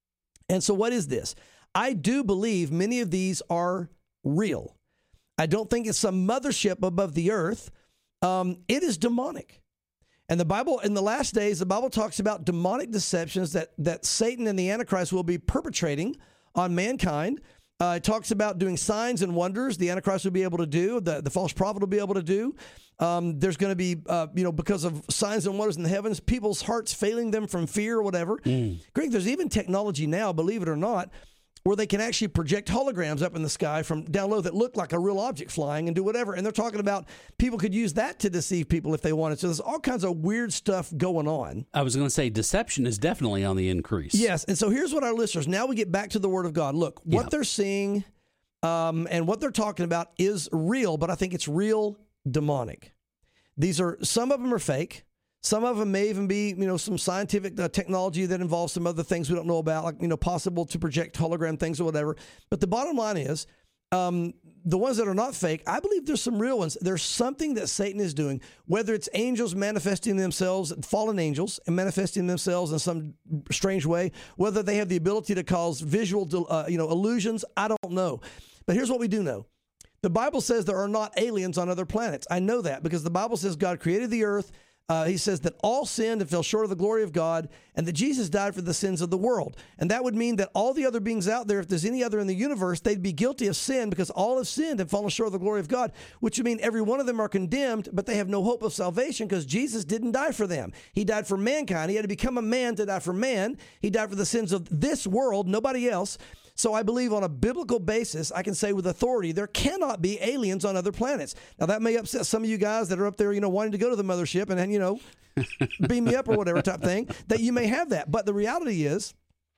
And so what is this? I do believe many of these are real. I don't think it's some mothership above the earth. Um, it is demonic. And the Bible, in the last days, the Bible talks about demonic deceptions that, that Satan and the Antichrist will be perpetrating on mankind. Uh, it talks about doing signs and wonders the Antichrist will be able to do, the, the false prophet will be able to do. Um, there's going to be, uh, you know, because of signs and wonders in the heavens, people's hearts failing them from fear or whatever. Mm. Greg, there's even technology now, believe it or not, where they can actually project holograms up in the sky from down low that look like a real object flying and do whatever. And they're talking about people could use that to deceive people if they wanted. So there's all kinds of weird stuff going on. I was going to say deception is definitely on the increase. Yes. And so here's what our listeners, now we get back to the Word of God. Look, what Yeah. they're seeing um, and what they're talking about is real, but I think it's real demonic. These are, some of them are fake. Some of them may even be, you know, some scientific uh, technology that involves some other things we don't know about, like, you know, possible to project hologram things or whatever. But the bottom line is, um, the ones that are not fake, I believe there's some real ones. There's something that Satan is doing, whether it's angels manifesting themselves, fallen angels, and manifesting themselves in some strange way, whether they have the ability to cause visual, uh, you know, illusions, I don't know. But here's what we do know. The Bible says there are not aliens on other planets. I know that because the Bible says God created the earth. Uh, he says that all sinned and fell short of the glory of God, and that Jesus died for the sins of the world. And that would mean that all the other beings out there, if there's any other in the universe, they'd be guilty of sin because all have sinned and fallen short of the glory of God, which would mean every one of them are condemned, but they have no hope of salvation because Jesus didn't die for them. He died for mankind. He had to become a man to die for man. He died for the sins of this world, nobody else. So I believe on a biblical basis, I can say with authority, there cannot be aliens on other planets. Now, that may upset some of you guys that are up there, you know, wanting to go to the mothership and then, you know, beam me up or whatever type thing, that you may have that. But the reality is,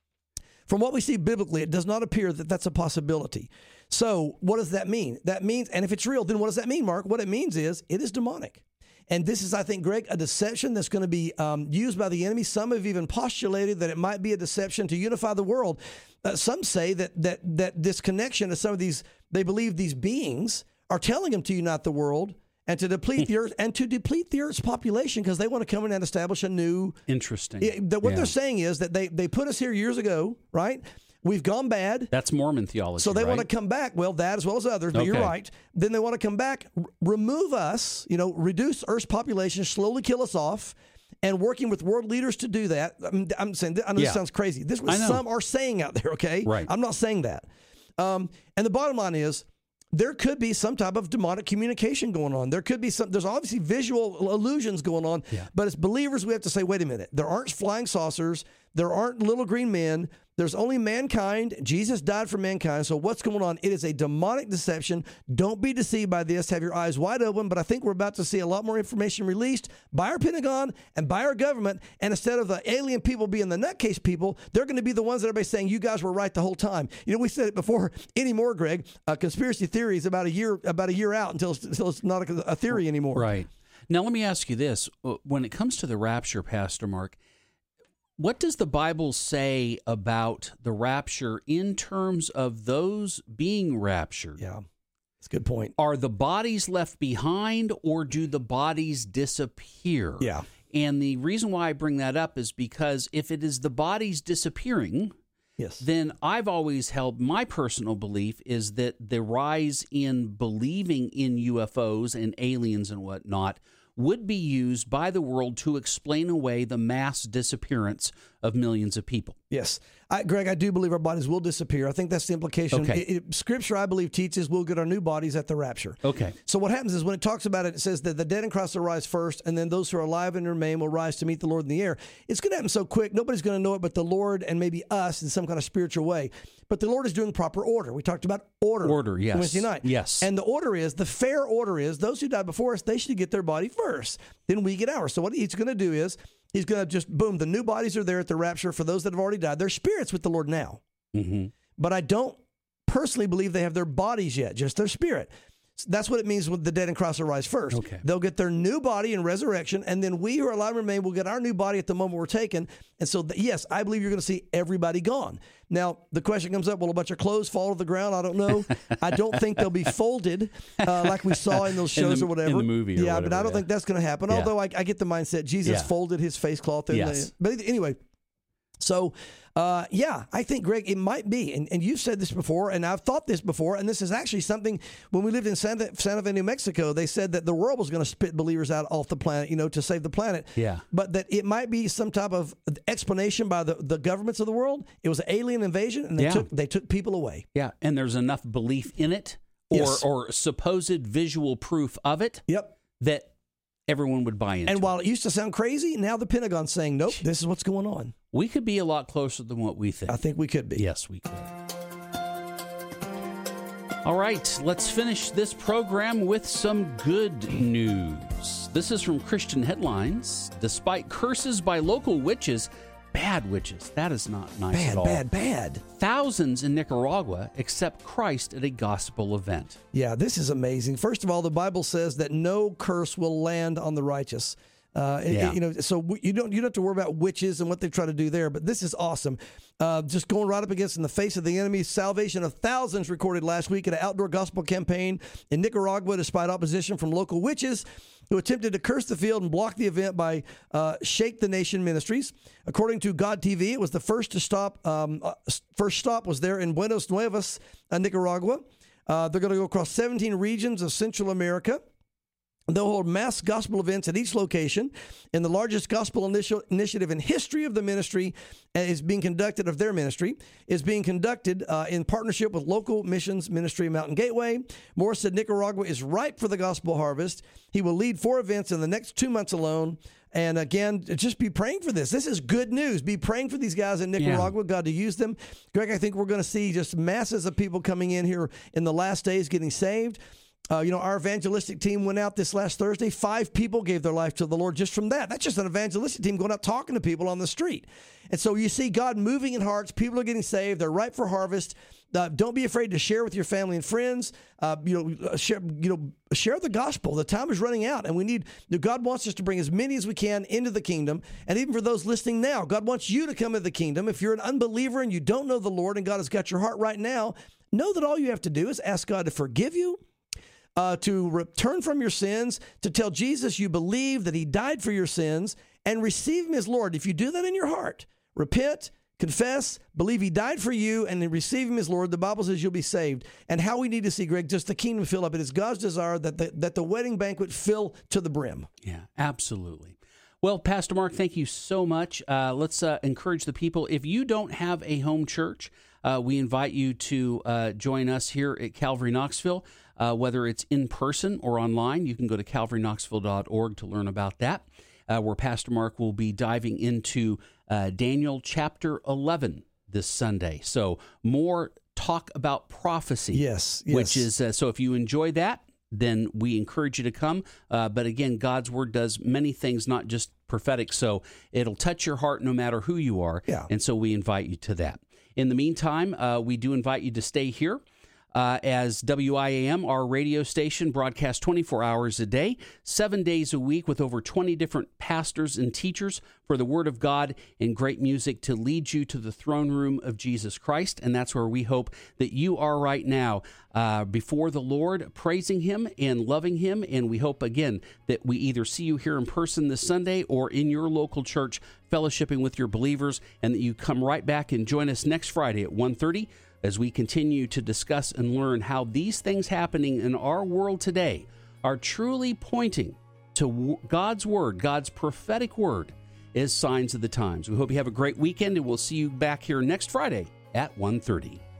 from what we see biblically, it does not appear that that's a possibility. So what does that mean? That means, and if it's real, then what does that mean, Mark? What it means is it is demonic. And this is, I think, Greg, a deception that's going to be um, used by the enemy. Some have even postulated that it might be a deception to unify the world. Uh, some say that that that this connection to some of these, they believe these beings are telling them to unite the world and to deplete the earth and to deplete the earth's population because they want to come in and establish a new. Interesting. Yeah, the, what Yeah. they're saying is that they they put us here years ago, right? We've gone bad. That's Mormon theology. So they right? want to come back. Well, that as well as others, but Okay. you're right. Then they want to come back, r- remove us, you know, reduce Earth's population, slowly kill us off, and working with world leaders to do that. I'm, I'm saying, I know Yeah. this sounds crazy. This is what I know. some are saying out there, okay? Right. I'm not saying that. Um, and the bottom line is, there could be some type of demonic communication going on. There could be some, there's obviously visual illusions going on, Yeah. but as believers, we have to say, wait a minute, there aren't flying saucers, there aren't little green men, there's only mankind. Jesus died for mankind. So what's going on? It is a demonic deception. Don't be deceived by this. Have your eyes wide open. But I think we're about to see a lot more information released by our Pentagon and by our government. And instead of the alien people being the nutcase people, they're going to be the ones that everybody's saying, you guys were right the whole time. You know, we said it before anymore, Greg, uh, conspiracy theories about a year, about a year out until it's, until it's not a, a theory anymore. Right. Now, let me ask you this. When it comes to the rapture, Pastor Mark, what does the Bible say about the rapture in terms of those being raptured? Yeah, that's a good point. Are the bodies left behind or do the bodies disappear? Yeah. And the reason why I bring that up is because if it is the bodies disappearing, Yes. then I've always held, my personal belief is that the rise in believing in U F Os and aliens and whatnot would be used by the world to explain away the mass disappearance of millions of people. Yes. I, Greg, I do believe our bodies will disappear. I think that's the implication. Okay. It, it, Scripture, I believe, teaches we'll get our new bodies at the rapture. Okay. So what happens is when it talks about it, it says that the dead in Christ will rise first, and then those who are alive and remain will rise to meet the Lord in the air. It's going to happen so quick, nobody's going to know it but the Lord and maybe us in some kind of spiritual way. But the Lord is doing proper order. We talked about order. Order, yes. Wednesday night. Yes. And the order is, the fair order is, those who died before us, they should get their body first. Then we get ours. So what he's going to do is, he's going to just, boom, the new bodies are there at the rapture for those that have already died. Their spirits with the Lord now. Mm-hmm. But I don't personally believe they have their bodies yet, just their spirit. That's what it means when the dead in Christ will rise first. Okay. They'll get their new body in resurrection, and then we who are alive and remain will get our new body at the moment we're taken. And so, th- yes, I believe you're going to see everybody gone. Now, the question comes up, will a bunch of clothes fall to the ground? I don't know. I don't think they'll be folded uh, like we saw in those shows the- or whatever. in the movie or yeah, but whatever, I don't yeah. think that's going to happen. Yeah. Although I, I get the mindset, Jesus Yeah. folded his face cloth in Yes. the... But anyway... So, uh, yeah, I think, Greg, it might be, and, and you've said this before, and I've thought this before, and this is actually something, when we lived in Santa, Santa Fe, New Mexico, they said that the world was going to spit believers out off the planet, you know, to save the planet. Yeah. But that it might be some type of explanation by the, the governments of the world. It was an alien invasion, and they Yeah. took they took people away. Yeah, and there's enough belief in it or, Yes. or supposed visual proof of it Yep. that everyone would buy into. And while it used to sound crazy, now the Pentagon's saying, nope, this is what's going on. We could be a lot closer than what we think. I think we could be. Yes, we could. All right, let's finish this program with some good news. This is from Christian Headlines. Despite curses by local witches, bad witches, that is not nice Bad, at all. bad, bad. Thousands in Nicaragua accept Christ at a gospel event. Yeah, this is amazing. First of all, the Bible says that no curse will land on the righteous. Uh, it- Yeah. you know, so w- you don't you don't have to worry about witches and what they try to do there. But this is awesome. Uh, just going right up against in the face of the enemy. Salvation of thousands recorded last week at an outdoor gospel campaign in Nicaragua, despite opposition from local witches who attempted to curse the field and block the event by uh, Shake the Nation Ministries. According to God T V, it was the first to stop. Um, uh, first stop was there in Buenos Nuevos, uh, Nicaragua. Uh, they're going to go across seventeen regions of Central America. They'll hold mass gospel events at each location, and the largest gospel initi- initiative in history of the ministry uh, is being conducted of their ministry is being conducted uh, in partnership with local missions ministry Mountain Gateway. Morris said Nicaragua is ripe for the gospel harvest. He will lead four events in the next two months alone. And again, just be praying for this. This is good news. Be praying for these guys in Nicaragua, God to use them. Greg, I think we're going to see just masses of people coming in here in the last days getting saved. Uh, you know, our evangelistic team went out this last Thursday. Five people gave their life to the Lord just from that. That's just an evangelistic team going out talking to people on the street. And so you see God moving in hearts. People are getting saved. They're ripe for harvest. Uh, don't be afraid to share with your family and friends. Uh, you know, share, you know, share the gospel. The time is running out, and we need. You know, God wants us to bring as many as we can into the kingdom. And even for those listening now, God wants you to come into the kingdom. If you're an unbeliever and you don't know the Lord, and God has got your heart right now, know that all you have to do is ask God to forgive you. Uh, to return from your sins, to tell Jesus you believe that he died for your sins, and receive him as Lord. If you do that in your heart, repent, confess, believe he died for you, and then receive him as Lord, the Bible says you'll be saved. And how we need to see, Greg, just the kingdom fill up. It is God's desire that the, that the wedding banquet fill to the brim. Yeah, absolutely. Well, Pastor Mark, thank you so much. Uh, let's uh, encourage the people. If you don't have a home church, uh, we invite you to uh, join us here at Calvary Knoxville. Uh, whether it's in person or online, you can go to calvary knoxville dot org to learn about that, uh, where Pastor Mark will be diving into uh, Daniel chapter eleven this Sunday. So more talk about prophecy. Yes, yes. Which is, uh, so if you enjoy that, then we encourage you to come. Uh, but again, God's word does many things, not just prophetic. So it'll touch your heart no matter who you are. Yeah. And so we invite you to that. In the meantime, uh, we do invite you to stay here. Uh, as W I A M, our radio station, broadcasts twenty-four hours a day, seven days a week, with over twenty different pastors and teachers for the Word of God and great music to lead you to the throne room of Jesus Christ. And that's where we hope that you are right now, uh, before the Lord, praising Him and loving Him. And we hope, again, that we either see you here in person this Sunday or in your local church fellowshipping with your believers, and that you come right back and join us next Friday at one thirty. As we continue to discuss and learn how these things happening in our world today are truly pointing to God's Word, God's prophetic Word, is Signs of the Times. We hope you have a great weekend, and we'll see you back here next Friday at one thirty.